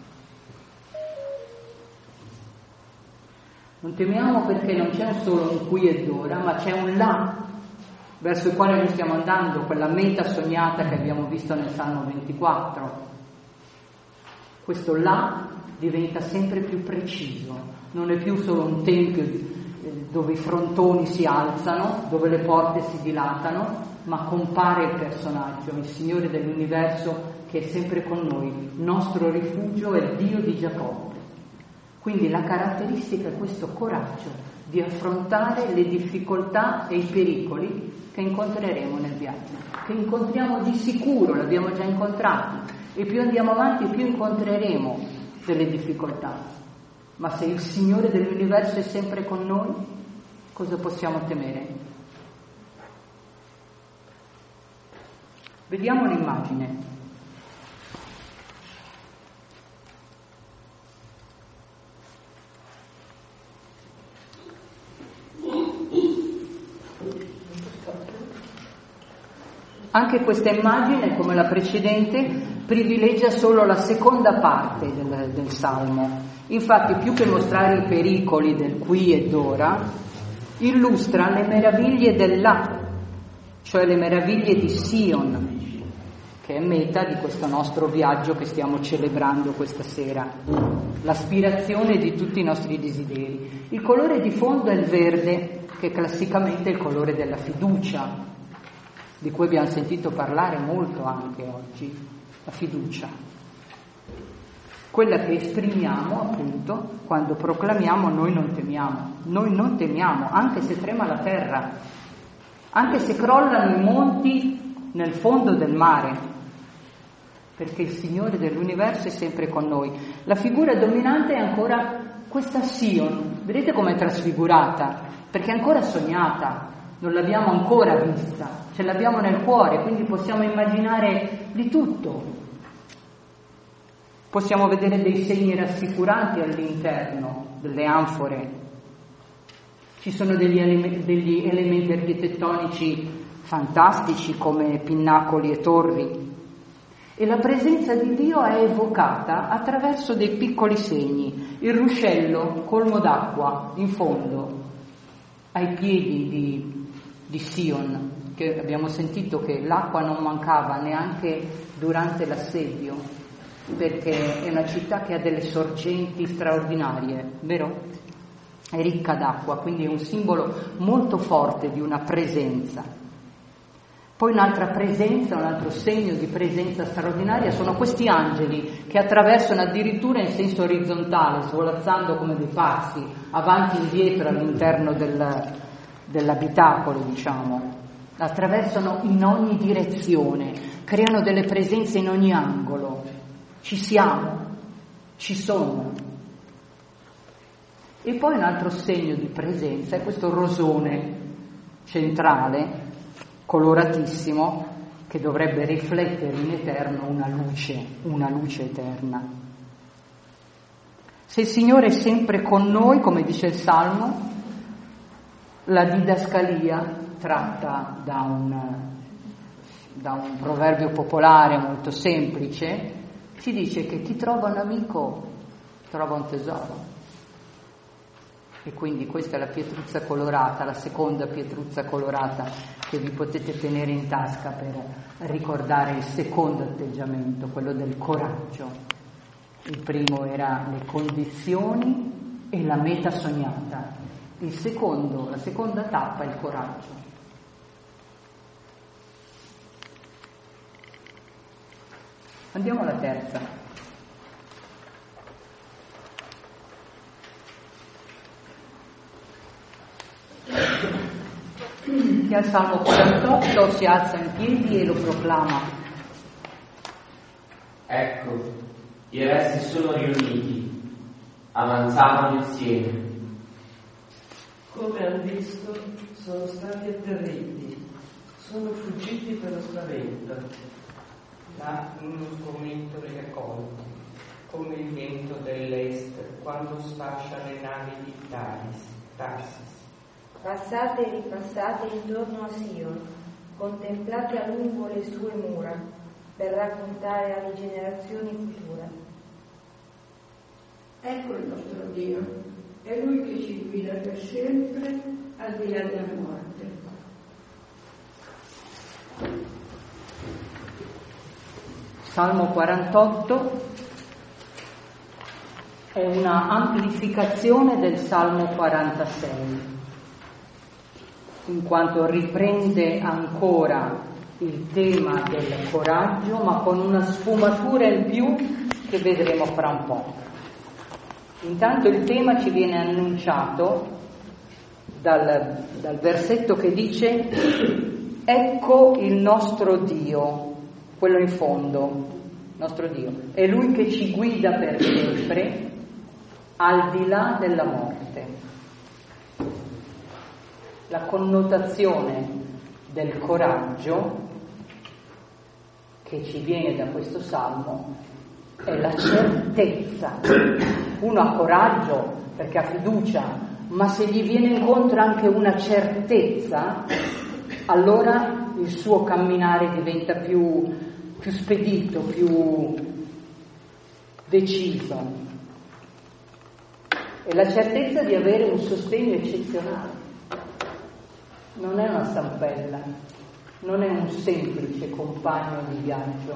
Non temiamo perché non c'è solo un qui ed ora, ma c'è un là verso il quale noi stiamo andando, quella meta sognata che abbiamo visto nel Salmo ventiquattro. Questo là diventa sempre più preciso, non è più solo un tempio dove i frontoni si alzano, dove le porte si dilatano, ma compare il personaggio, il Signore dell'universo che è sempre con noi, il nostro rifugio è il Dio di Giacobbe. Quindi la caratteristica è questo coraggio di affrontare le difficoltà e i pericoli che incontreremo nel viaggio, che incontriamo di sicuro, l'abbiamo già incontrati, e più andiamo avanti più incontreremo delle difficoltà. Ma se il Signore dell'universo è sempre con noi, cosa possiamo temere? Vediamo l'immagine. Anche questa immagine, come la precedente, privilegia solo la seconda parte del, del Salmo. Infatti, più che mostrare i pericoli del qui ed ora, illustra le meraviglie del là, cioè le meraviglie di Sion, che è meta di questo nostro viaggio che stiamo celebrando questa sera, l'aspirazione di tutti i nostri desideri. Il colore di fondo è il verde, che classicamente è il colore della fiducia, di cui abbiamo sentito parlare molto anche oggi, la fiducia. Quella che esprimiamo appunto quando proclamiamo noi non temiamo, noi non temiamo, anche se trema la terra, anche se crollano i monti nel fondo del mare, perché il Signore dell'universo è sempre con noi. La figura dominante è ancora questa Sion, vedete com'è trasfigurata? Perché è ancora sognata, non l'abbiamo ancora vista, ce l'abbiamo nel cuore, quindi possiamo immaginare di tutto. Possiamo vedere dei segni rassicuranti all'interno delle anfore. Ci sono degli, ele- degli elementi architettonici fantastici come pinnacoli e torri. E la presenza di Dio è evocata attraverso dei piccoli segni. Il ruscello colmo d'acqua in fondo, ai piedi di, di Sion, che abbiamo sentito che l'acqua non mancava neanche durante l'assedio, perché è una città che ha delle sorgenti straordinarie, vero? È ricca d'acqua, quindi è un simbolo molto forte di una presenza. Poi un'altra presenza, un altro segno di presenza straordinaria sono questi angeli che attraversano addirittura in senso orizzontale, svolazzando come dei pazzi, avanti e indietro all'interno del, dell'abitacolo, diciamo. Attraversano in ogni direzione, creano delle presenze in ogni angolo. Ci siamo, ci sono. E poi un altro segno di presenza è questo rosone centrale, coloratissimo, che dovrebbe riflettere in eterno una luce, una luce eterna. Se il Signore è sempre con noi, come dice il Salmo, la didascalia tratta da un, da un proverbio popolare molto semplice, ci dice che chi trova un amico trova un tesoro. E quindi questa è la pietruzza colorata, la seconda pietruzza colorata che vi potete tenere in tasca per ricordare il secondo atteggiamento, quello del coraggio. Il primo era le condizioni e la meta sognata. Il secondo, la seconda tappa è il coraggio. Andiamo alla terza. Chi al Salmo quarantotto si alza in piedi e lo proclama. Ecco, i re si sono riuniti, avanzavano insieme. Come hanno visto, sono stati atterriti, sono fuggiti per lo spavento. Ma uno sgomento li raccolti, come il vento dell'est, quando sfascia le navi di Taris, Tarsis. Passate e ripassate intorno a Sion, contemplate a lungo le sue mura, per raccontare alle generazioni future. Ecco il nostro Dio, è Lui che ci guida per sempre al di là della morte. Salmo quarantotto è una amplificazione del Salmo quarantasei, in quanto riprende ancora il tema del coraggio, ma con una sfumatura in più che vedremo fra un po'. Intanto il tema ci viene annunciato dal, dal versetto che dice: ecco il nostro Dio, quello in fondo, nostro Dio, è Lui che ci guida per sempre al di là della morte. La connotazione del coraggio che ci viene da questo salmo è la certezza. Uno ha coraggio perché ha fiducia, ma se gli viene incontro anche una certezza, allora il suo camminare diventa più, più spedito, più deciso. E la certezza di avere un sostegno eccezionale. Non è una stampella, non è un semplice compagno di viaggio,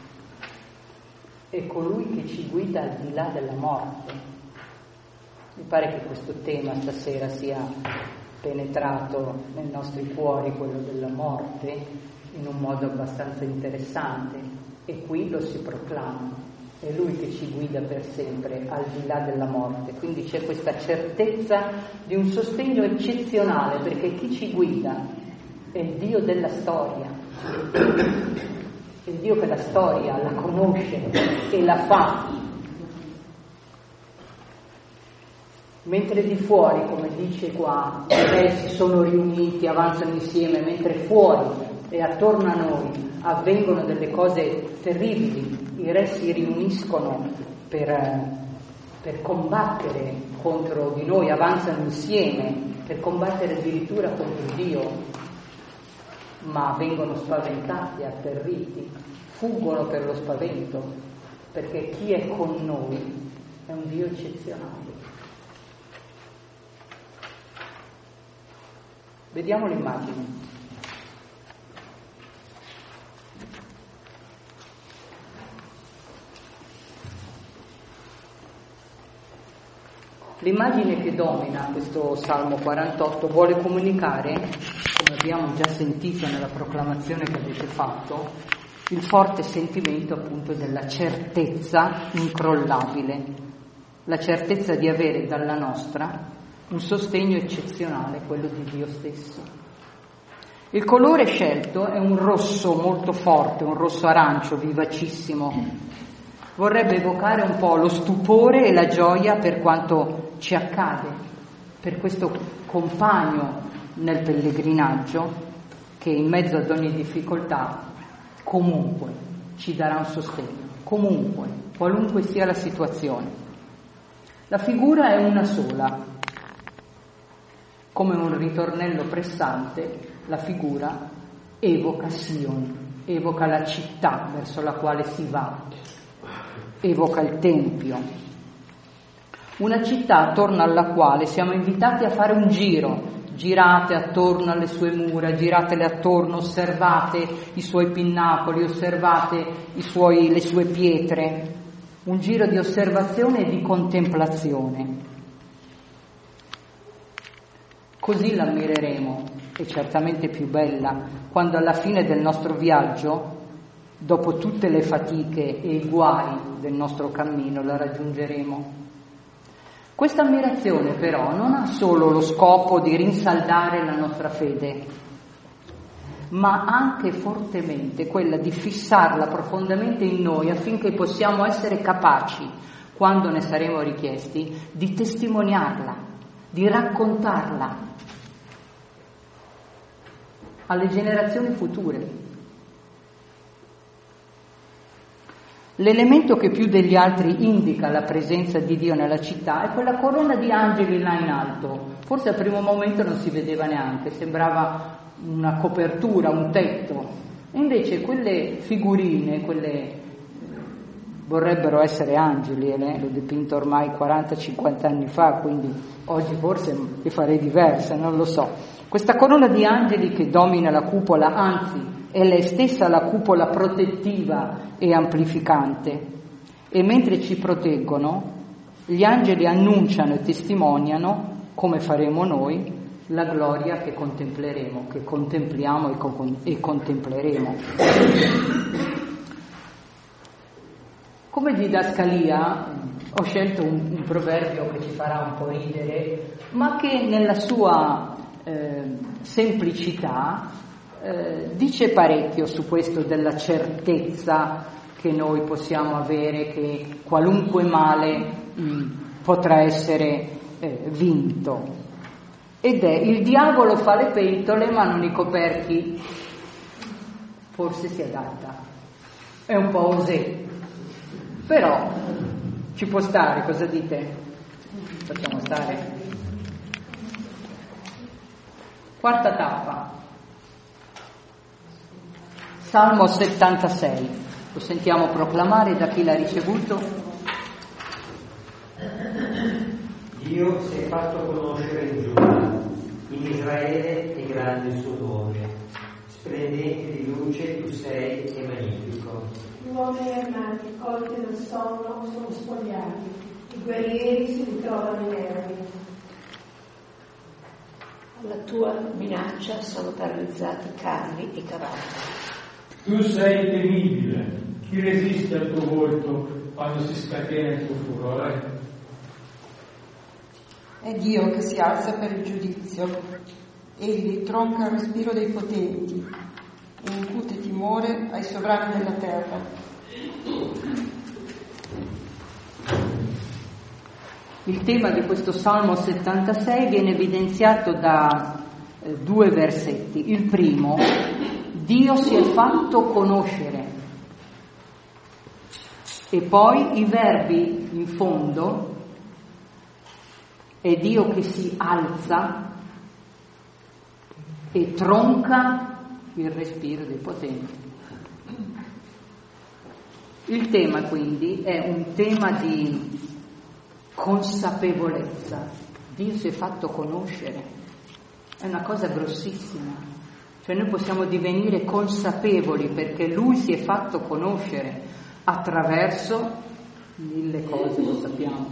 è colui che ci guida al di là della morte. Mi pare che questo tema stasera sia penetrato nei nostri cuori, quello della morte, in un modo abbastanza interessante, e qui lo si proclama. È Lui che ci guida per sempre al di là della morte, quindi c'è questa certezza di un sostegno eccezionale, perché chi ci guida è il Dio della storia, è il Dio che la storia la conosce e la fa. Mentre di fuori, come dice qua, i re si sono riuniti, avanzano insieme, mentre fuori e attorno a noi avvengono delle cose terribili, i re si riuniscono per, per combattere contro di noi, avanzano insieme per combattere addirittura contro Dio, ma vengono spaventati, atterriti, fuggono per lo spavento, perché chi è con noi è un Dio eccezionale. Vediamo l'immagine. L'immagine che domina questo Salmo quarantotto vuole comunicare, come abbiamo già sentito nella proclamazione che avete fatto, il forte sentimento appunto della certezza incrollabile, la certezza di avere dalla nostra un sostegno eccezionale, quello di Dio stesso. Il colore scelto è un rosso molto forte, un rosso arancio vivacissimo. Vorrebbe evocare un po' lo stupore e la gioia per quanto ci accade, per questo compagno nel pellegrinaggio che in mezzo ad ogni difficoltà comunque ci darà un sostegno, comunque, qualunque sia la situazione. La figura è una sola, come un ritornello pressante, la figura evoca Sion, evoca la città verso la quale si va, evoca il Tempio, una città attorno alla quale siamo invitati a fare un giro. Girate attorno alle sue mura, giratele attorno, osservate i suoi pinnacoli, osservate i suoi, le sue pietre, un giro di osservazione e di contemplazione. Così l'ammireremo, e certamente più bella, quando alla fine del nostro viaggio, dopo tutte le fatiche e i guai del nostro cammino, la raggiungeremo. Questa ammirazione però non ha solo lo scopo di rinsaldare la nostra fede, ma anche fortemente quella di fissarla profondamente in noi affinché possiamo essere capaci, quando ne saremo richiesti, di testimoniarla, di raccontarla alle generazioni future. L'elemento che più degli altri indica la presenza di Dio nella città è quella corona di angeli là in alto. Forse al primo momento non si vedeva neanche, sembrava una copertura, un tetto. E invece quelle figurine, quelle vorrebbero essere angeli, eh? L'ho dipinto ormai quaranta cinquanta anni fa, quindi oggi forse li farei diverse, non lo so. Questa corona di angeli che domina la cupola, anzi è lei stessa la cupola protettiva e amplificante, e mentre ci proteggono gli angeli annunciano e testimoniano, come faremo noi, la gloria che contempleremo, che contempliamo e, con- e contempleremo. Come didascalia ho scelto un, un proverbio che ci farà un po' ridere, ma che nella sua eh, semplicità Eh, dice parecchio su questo della certezza che noi possiamo avere che qualunque male mh, potrà essere eh, vinto, ed è: il diavolo fa le pentole ma non i coperchi. Forse si adatta, è un po' osè, però ci può stare. Cosa dite? Facciamo stare. Quarta tappa, Salmo settantasei, lo sentiamo proclamare da chi l'ha ricevuto. Dio si è fatto conoscere in Giuda, in Israele è grande il suo nome, splendente di luce tu sei e magnifico. Gli uomini armati, colti dal sonno, sono spogliati, i guerrieri si ritrovano inermi. Alla tua minaccia sono paralizzati carri e cavalli. Tu sei temibile, chi resiste al tuo volto quando si scatena il tuo furore? È Dio che si alza per il giudizio, egli tronca il respiro dei potenti e incute timore ai sovrani della terra. Il tema di questo Salmo settantasei viene evidenziato da eh, due versetti. Il primo, Dio si è fatto conoscere. E poi i verbi in fondo, è Dio che si alza e tronca il respiro dei potenti. Il tema quindi è un tema di consapevolezza. Dio si è fatto conoscere, è una cosa grossissima, cioè noi possiamo divenire consapevoli perché Lui si è fatto conoscere attraverso mille cose, lo sappiamo.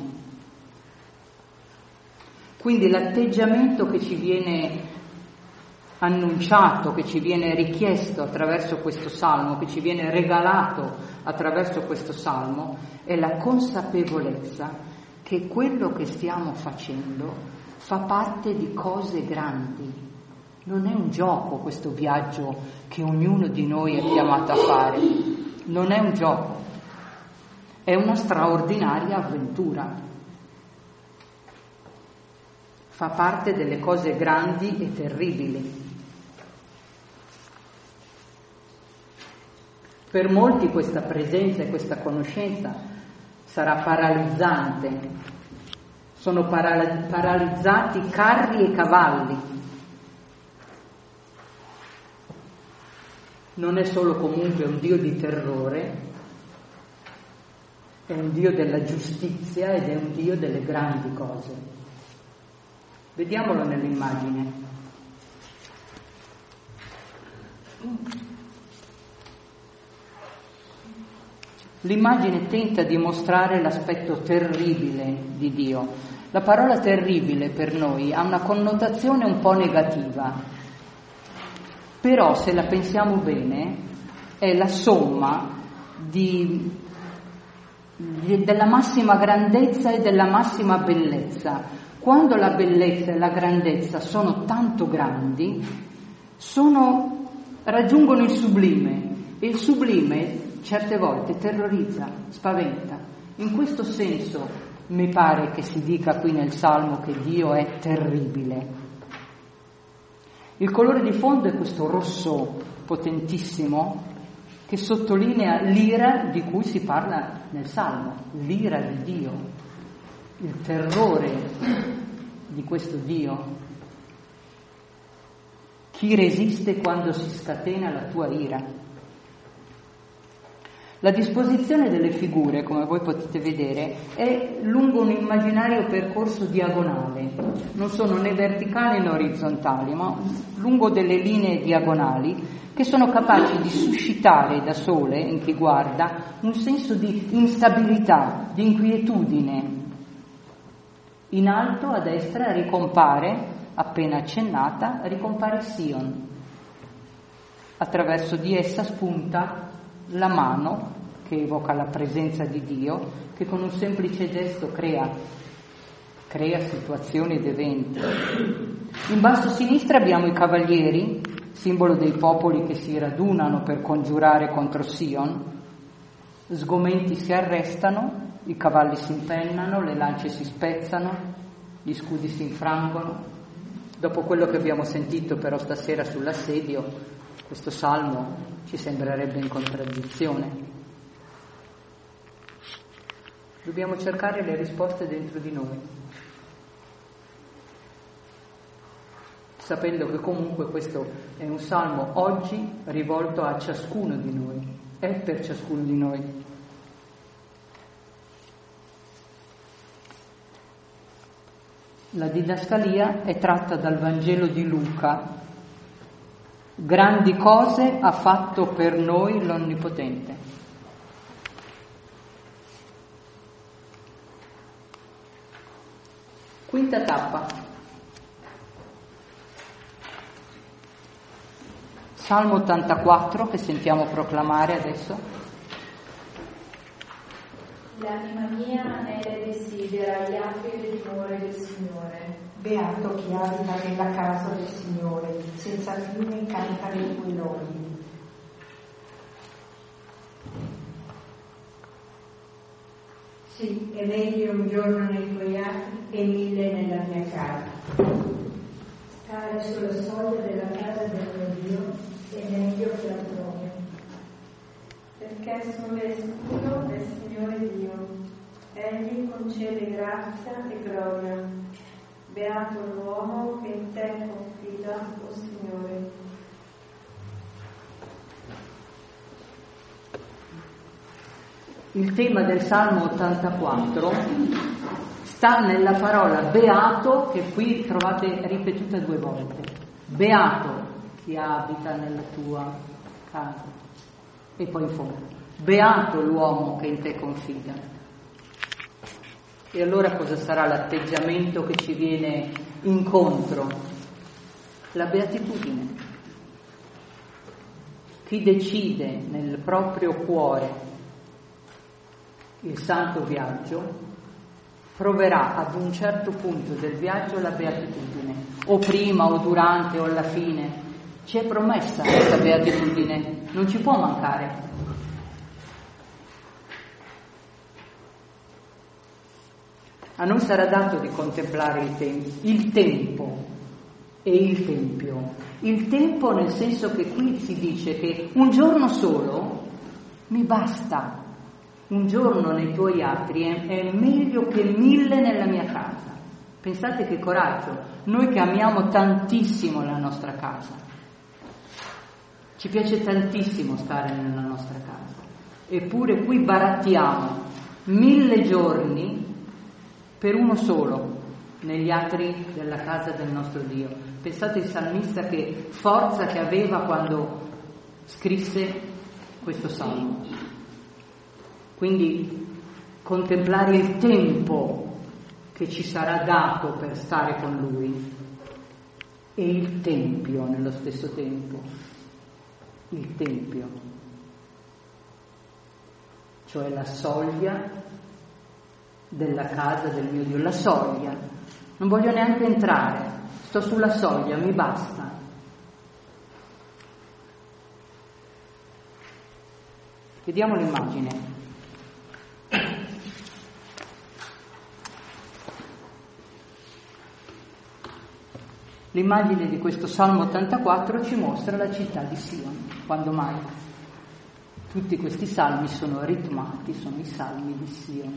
Quindi l'atteggiamento che ci viene annunciato, che ci viene richiesto attraverso questo salmo, che ci viene regalato attraverso questo salmo, è la consapevolezza che quello che stiamo facendo fa parte di cose grandi. Non è un gioco questo viaggio che ognuno di noi è chiamato a fare, non è un gioco, è una straordinaria avventura. Fa parte delle cose grandi e terribili. Per molti questa presenza e questa conoscenza sarà paralizzante. Sono paral- paralizzati carri e cavalli. Non è solo comunque un Dio di terrore, è un Dio della giustizia ed è un Dio delle grandi cose. Vediamolo nell'immagine. L'immagine tenta di mostrare l'aspetto terribile di Dio. La parola terribile per noi ha una connotazione un po' negativa, però se la pensiamo bene è la somma di, di, della massima grandezza e della massima bellezza. Quando la bellezza e la grandezza sono tanto grandi, sono, raggiungono il sublime, e il sublime certe volte terrorizza, spaventa. In questo senso mi pare che si dica qui nel Salmo che Dio è terribile. Il colore di fondo è questo rosso potentissimo che sottolinea l'ira di cui si parla nel Salmo, l'ira di Dio, il terrore di questo Dio. Chi resiste quando si scatena la tua ira? La disposizione delle figure, come voi potete vedere, è lungo un immaginario percorso diagonale, non sono né verticali né orizzontali, ma lungo delle linee diagonali che sono capaci di suscitare da sole, in chi guarda, un senso di instabilità, di inquietudine. In alto a destra ricompare, appena accennata, ricompare Sion. Attraverso di essa spunta la mano che evoca la presenza di Dio, che con un semplice gesto crea, crea situazioni ed eventi. In basso a sinistra abbiamo i cavalieri, simbolo dei popoli che si radunano per congiurare contro Sion. Sgomenti si arrestano, i cavalli si impennano, le lance si spezzano, gli scudi si infrangono. Dopo quello che abbiamo sentito però stasera sull'assedio, questo salmo ci sembrerebbe in contraddizione. Dobbiamo cercare le risposte dentro di noi, sapendo che comunque questo è un salmo oggi rivolto a ciascuno di noi, è per ciascuno di noi. La didascalia è tratta dal Vangelo di Luca. Grandi cose ha fatto per noi l'Onnipotente. Quinta tappa. Salmo ottantaquattro che sentiamo proclamare adesso. L'anima mia è e desidera gli atti del timore del Signore. Beato chi abita nella casa del Signore, senza fine canta le tue lodi. Sì, è meglio un giorno nei tuoi atti che mille nella mia casa. Stare sulla soglia della casa del mio Dio è meglio che altrove. Perché sono il scudo del Signore Dio. Egli concede grazia e gloria. Beato l'uomo che in te confida, o Signore. Il tema del Salmo ottantaquattro sta nella parola beato, che qui trovate ripetuta due volte. Beato chi abita nella tua casa. E poi in fondo, beato l'uomo che in te confida. E allora cosa sarà l'atteggiamento che ci viene incontro? La beatitudine. Chi decide nel proprio cuore il santo viaggio proverà ad un certo punto del viaggio la beatitudine, o prima o durante o alla fine. Ci è promessa questa beatitudine, non ci può mancare. A noi sarà dato di contemplare il, tem- il tempo e il tempio. Il tempo nel senso che qui si dice che un giorno solo mi basta. Un giorno nei tuoi atri è, è meglio che mille nella mia casa. Pensate che coraggio, noi che amiamo tantissimo la nostra casa, ci piace tantissimo stare nella nostra casa, eppure qui barattiamo mille giorni per uno solo negli atri della casa del nostro Dio. Pensate il salmista che forza che aveva quando scrisse questo salmo. Quindi contemplare il tempo che ci sarà dato per stare con Lui e il Tempio nello stesso tempo, il Tempio, cioè la soglia della casa del mio Dio, la soglia, non voglio neanche entrare, sto sulla soglia, mi basta. Vediamo l'immagine. L'immagine di questo Salmo ottantaquattro ci mostra la città di Sion. Quando mai? Tutti questi salmi sono ritmati, sono i salmi di Sion.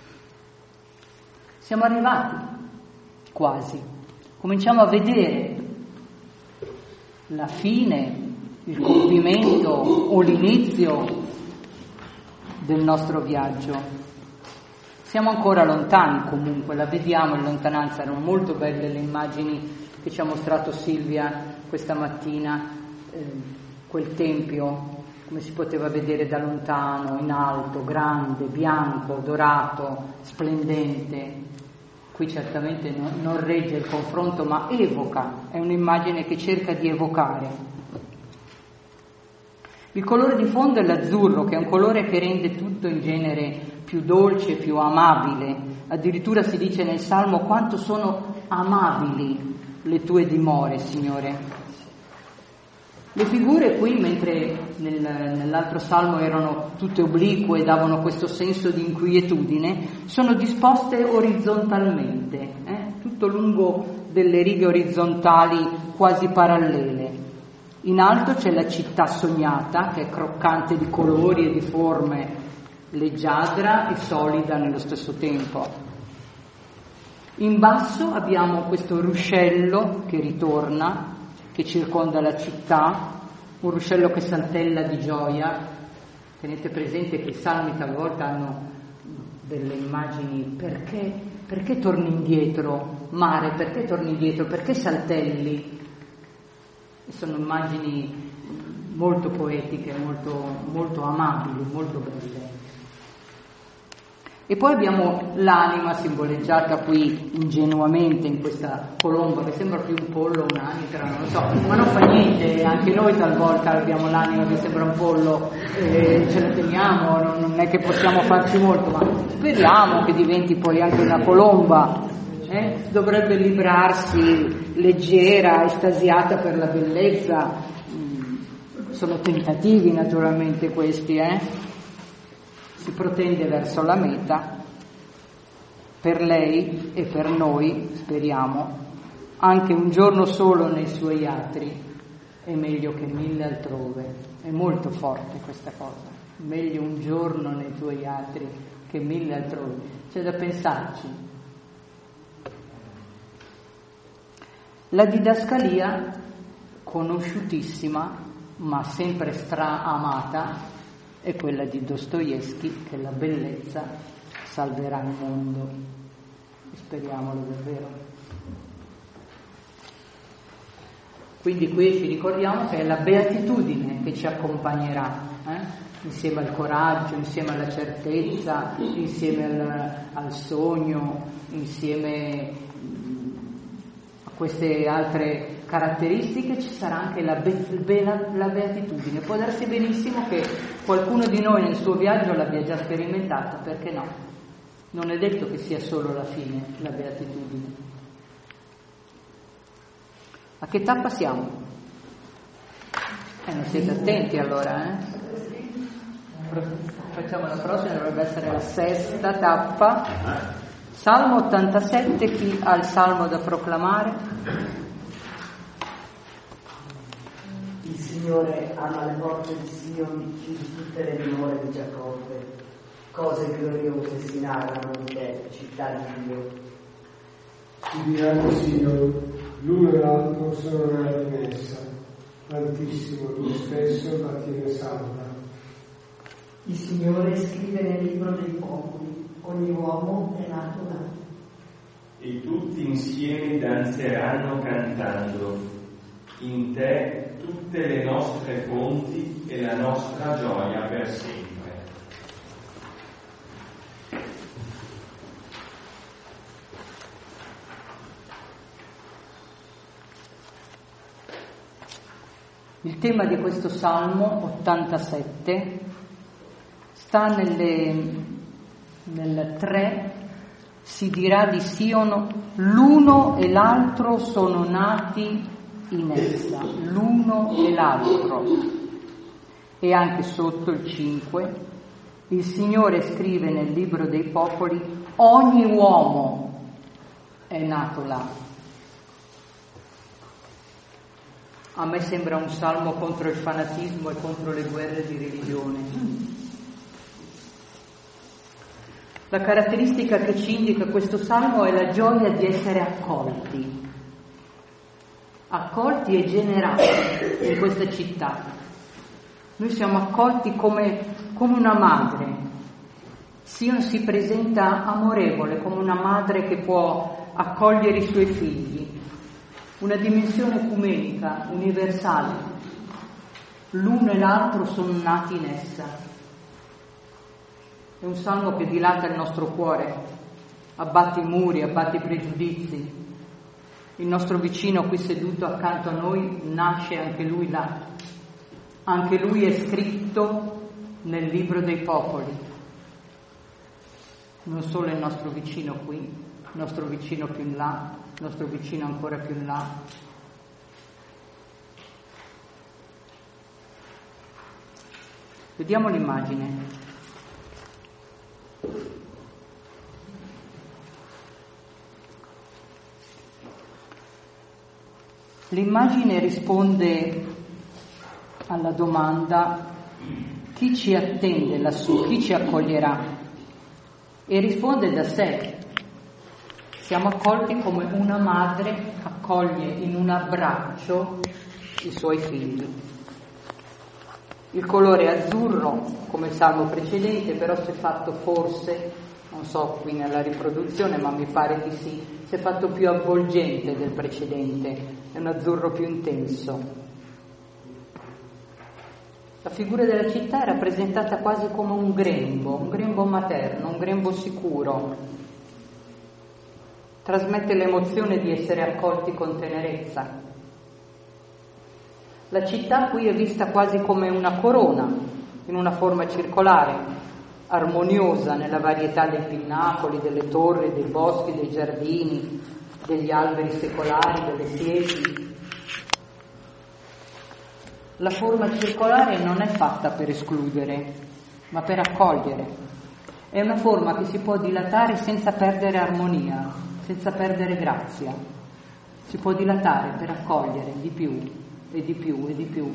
Siamo arrivati, quasi. Cominciamo a vedere la fine, il compimento o l'inizio del nostro viaggio. Siamo ancora lontani comunque, la vediamo in lontananza, erano molto belle le immagini che ci ha mostrato Silvia questa mattina, eh, quel tempio, come si poteva vedere da lontano, in alto, grande, bianco, dorato, splendente. Qui certamente non, non regge il confronto, ma evoca, è un'immagine che cerca di evocare. Il colore di fondo è l'azzurro, che è un colore che rende tutto in genere più dolce, più amabile. Addirittura si dice nel Salmo quanto sono amabili le tue dimore, Signore. Le figure qui, mentre nel, nell'altro Salmo erano tutte oblique e davano questo senso di inquietudine, sono disposte orizzontalmente, eh? tutto lungo delle righe orizzontali quasi parallele. In alto c'è la città sognata, che è croccante di colori e di forme, leggiadra e solida nello stesso tempo. In basso abbiamo questo ruscello che ritorna, che circonda la città, un ruscello che saltella di gioia. Tenete presente che i salmi talvolta hanno delle immagini. Perché, perché torni indietro, mare? Perché torni indietro? Perché saltelli? E sono immagini molto poetiche, molto, molto amabili, molto belle. E poi abbiamo l'anima simboleggiata qui ingenuamente in questa colomba che sembra più un pollo o un'anitra, non lo so, ma non fa niente, anche noi talvolta abbiamo l'anima che sembra un pollo, eh, ce la teniamo, non, non è che possiamo farci molto, ma speriamo che diventi poi anche una colomba, eh? Dovrebbe librarsi leggera, estasiata per la bellezza. Sono tentativi naturalmente questi, eh? Si protende verso la meta, Per lei e per noi, speriamo, anche un giorno solo nei suoi atri è meglio che mille altrove. È molto forte questa cosa. Meglio un giorno nei tuoi atri che mille altrove. C'è da pensarci. La didascalia, conosciutissima, ma sempre straamata, è quella di Dostoevskij, che la bellezza salverà il mondo. Speriamolo davvero. Quindi qui ci ricordiamo che è la beatitudine che ci accompagnerà, eh? insieme al coraggio, insieme alla certezza, insieme al, al sogno, insieme a queste altre caratteristiche ci sarà anche la, be, be, la, la beatitudine. Può darsi benissimo che qualcuno di noi nel suo viaggio l'abbia già sperimentata, perché no? Non è detto che sia solo la fine, la beatitudine. A che tappa siamo? Eh, non siete attenti allora, eh? Facciamo la prossima, dovrebbe essere la sesta tappa. Salmo ottantasette, chi ha il salmo da proclamare? Il Signore ama le porte di Sion, chiude tutte le dimore di Giacobbe. Cose gloriose si narrano in te, città di Dio. Si diranno Sion, l'uno e l'altro sono nella dimessa, l'Altissimo lui stesso la tiene salva. Il Signore scrive nel libro dei popoli, ogni uomo è nato là. E tutti insieme danzeranno cantando, in te tutte le nostre fonti e la nostra gioia per sempre. Il tema di questo Salmo ottantasette sta nelle, nel tre, si dirà di Sion, l'uno e l'altro sono nati in essa, l'uno e l'altro. E anche sotto il cinque, il Signore scrive nel libro dei popoli, ogni uomo è nato là. A me sembra un salmo contro il fanatismo e contro le guerre di religione. La caratteristica che ci indica questo salmo è la gioia di essere accolti, accolti e generati in questa città. Noi siamo accolti come, come una madre. Sion si presenta amorevole, come una madre che può accogliere i suoi figli. Una dimensione ecumenica, universale. L'uno e l'altro sono nati in essa. È un salmo che dilata il nostro cuore, abbatte i muri, abbatte i pregiudizi. Il nostro vicino qui seduto accanto a noi nasce anche lui là. Anche lui è scritto nel libro dei popoli. Non solo il nostro vicino qui, il nostro vicino più in là, il nostro vicino ancora più in là. Vediamo l'immagine. L'immagine risponde alla domanda: chi ci attende lassù, chi ci accoglierà? E risponde da sé. Siamo accolti come una madre accoglie in un abbraccio i suoi figli. Il colore è azzurro, come il salmo precedente, però si è fatto forse, non so qui nella riproduzione, ma mi pare di sì, si è fatto più avvolgente del precedente, è un azzurro più intenso. La figura della città è rappresentata quasi come un grembo, un grembo materno, un grembo sicuro. Trasmette l'emozione di essere accolti con tenerezza. La città qui è vista quasi come una corona, in una forma circolare, armoniosa nella varietà dei pinnacoli, delle torri, dei boschi, dei giardini, degli alberi secolari, delle siepi. La forma circolare non è fatta per escludere, ma per accogliere. È una forma che si può dilatare senza perdere armonia, senza perdere grazia. Si può dilatare per accogliere di più e di più e di più.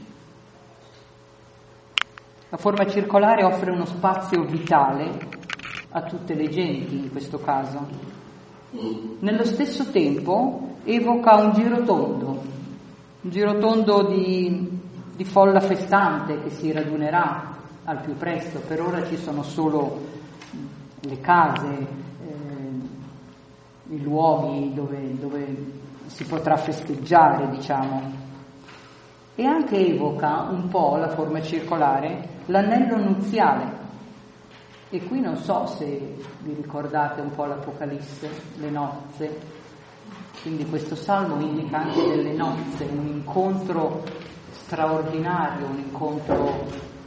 La forma circolare offre uno spazio vitale a tutte le genti in questo caso. Nello stesso tempo evoca un girotondo, un girotondo di, di folla festante che si radunerà al più presto. Per ora ci sono solo le case, eh, i luoghi dove, dove si potrà festeggiare, diciamo. E anche evoca un po' la forma circolare l'anello nuziale. E qui non so se vi ricordate un po' l'Apocalisse, le nozze. Quindi questo salmo indica anche delle nozze, un incontro straordinario, un incontro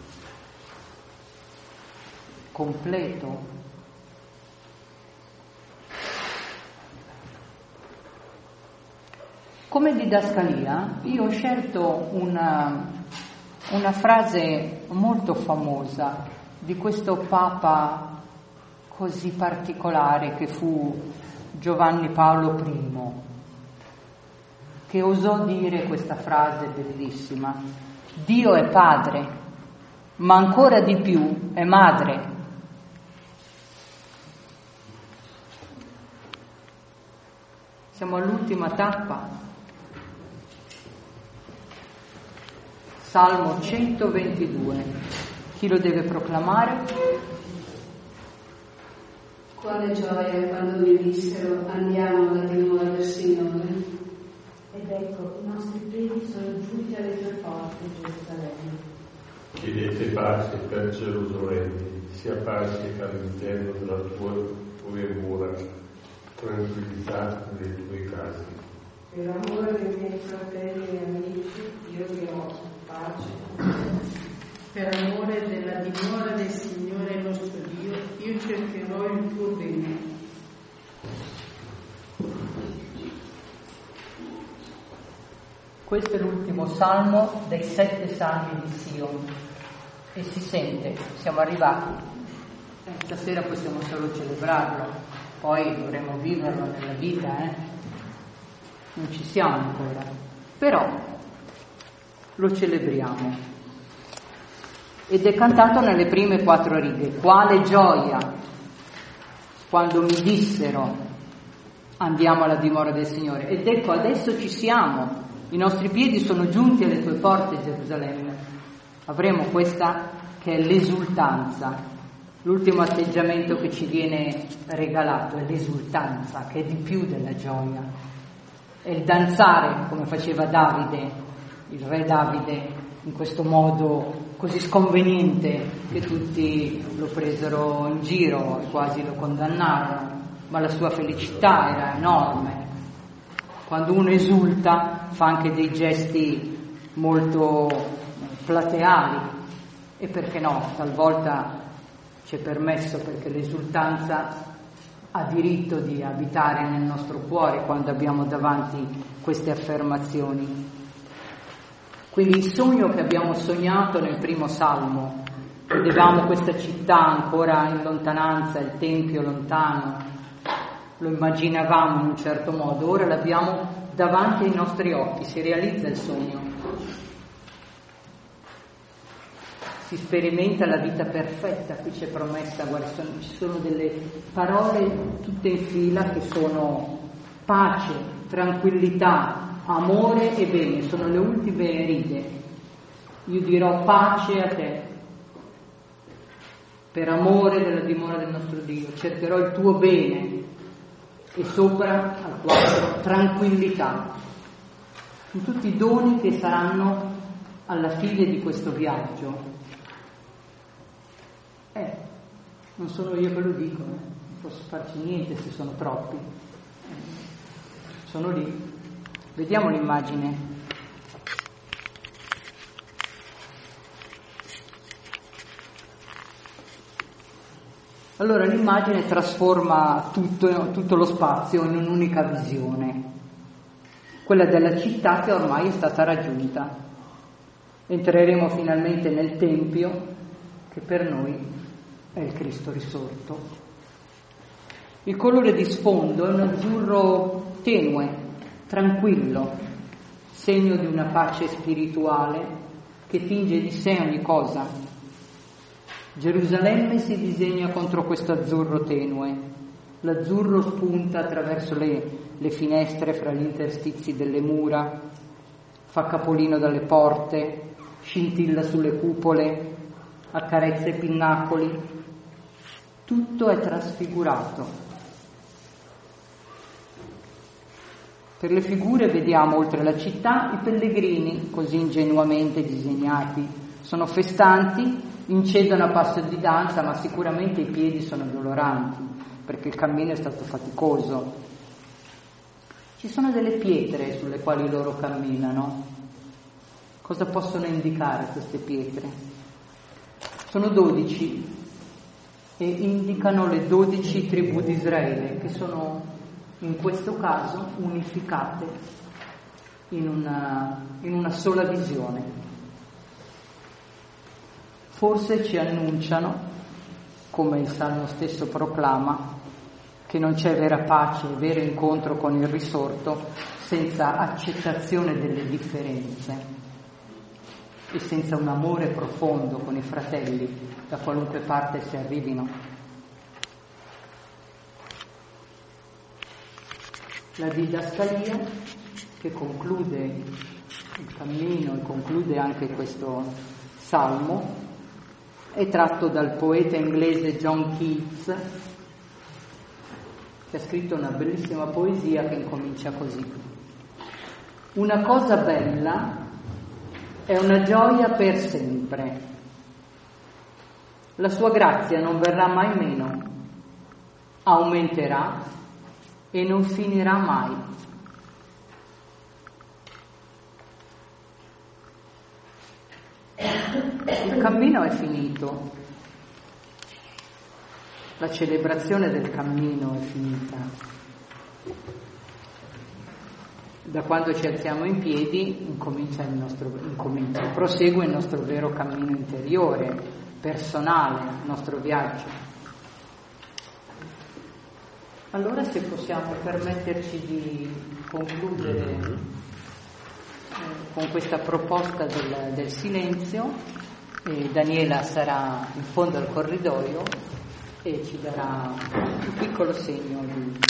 completo. Come didascalia io ho scelto una, una frase molto famosa di questo Papa così particolare che fu Giovanni Paolo primo, che osò dire questa frase bellissima: Dio è padre, ma ancora di più è madre. Siamo all'ultima tappa. Salmo centoventidue. Chi lo deve proclamare? Quale gioia quando mi dissero andiamo alla dimora del Signore. Ed ecco, i nostri piedi sono giunti alle tue porte, Gerusalemme. Chiedete pace per Gerusalemme, sia pace all'interno della tua tue mura, tranquillità nelle tue case. Per amore dei miei fratelli e amici, io dirò pace. Per amore della dimora del Signore nostro Dio, io cercherò il tuo bene. Questo è l'ultimo salmo dei sette salmi di Sion e si sente, siamo arrivati. Stasera possiamo solo celebrarlo, poi dovremo viverlo nella vita, eh? Non ci siamo ancora, però lo celebriamo. Ed è cantato nelle prime quattro righe. Quale gioia quando mi dissero andiamo alla dimora del Signore. Ed ecco, adesso ci siamo, i nostri piedi sono giunti alle tue porte, Gerusalemme. Avremo questa che è l'esultanza. L'ultimo atteggiamento che ci viene regalato è l'esultanza, che è di più della gioia. È il danzare, come faceva Davide, il re Davide, in questo modo così sconveniente che tutti lo presero in giro e quasi lo condannarono, ma la sua felicità era enorme. Quando uno esulta fa anche dei gesti molto plateali e perché no, talvolta ci è permesso, perché l'esultanza ha diritto di abitare nel nostro cuore quando abbiamo davanti queste affermazioni. Quindi il sogno che abbiamo sognato nel primo salmo, vedevamo questa città ancora in lontananza, il tempio lontano, lo immaginavamo in un certo modo, ora l'abbiamo davanti ai nostri occhi, si realizza il sogno. Si sperimenta la vita perfetta, qui c'è promessa, guarda, sono, ci sono delle parole tutte in fila che sono pace, tranquillità, amore e bene, sono le ultime righe. Io dirò pace a te, per amore della dimora del nostro Dio, cercherò il tuo bene e sopra al quattro tranquillità. Sono tutti doni che saranno alla fine di questo viaggio. Eh, non sono io che lo dico, eh. Non posso farci niente se sono troppi. Eh, sono lì. Vediamo l'immagine. Allora l'immagine trasforma tutto, tutto lo spazio in un'unica visione, quella della città che ormai è stata raggiunta. Entreremo finalmente nel Tempio che per noi è il Cristo risorto. Il colore di sfondo è un azzurro tenue, tranquillo, segno di una pace spirituale che finge di sé ogni cosa. Gerusalemme si disegna contro questo azzurro tenue. L'azzurro spunta attraverso le, le finestre fra gli interstizi delle mura, fa capolino dalle porte, scintilla sulle cupole, accarezza i pinnacoli. Tutto è trasfigurato. Per le figure vediamo oltre la città i pellegrini, così ingenuamente disegnati. Sono festanti, incedono a passo di danza, ma sicuramente i piedi sono doloranti, perché il cammino è stato faticoso. Ci sono delle pietre sulle quali loro camminano. Cosa possono indicare queste pietre? Sono dodici e indicano le dodici tribù di Israele, che sono in questo caso unificate in una, in una sola visione. Forse ci annunciano, come il Salmo stesso proclama, che non c'è vera pace, vero incontro con il risorto senza accettazione delle differenze e senza un amore profondo con i fratelli da qualunque parte si arrivino. La didascalia che conclude il cammino e conclude anche questo salmo è tratto dal poeta inglese John Keats, che ha scritto una bellissima poesia che incomincia così: una cosa bella è una gioia per sempre, la sua grazia non verrà mai meno, aumenterà e non finirà mai. Il cammino è finito, la celebrazione del cammino è finita. Da quando ci alziamo in piedi incomincia il nostro, incomincia, prosegue il nostro vero cammino interiore, personale, il nostro viaggio. Allora, se possiamo permetterci di concludere eh, con questa proposta del, del silenzio, eh, Daniela sarà in fondo al corridoio e ci darà un piccolo segno di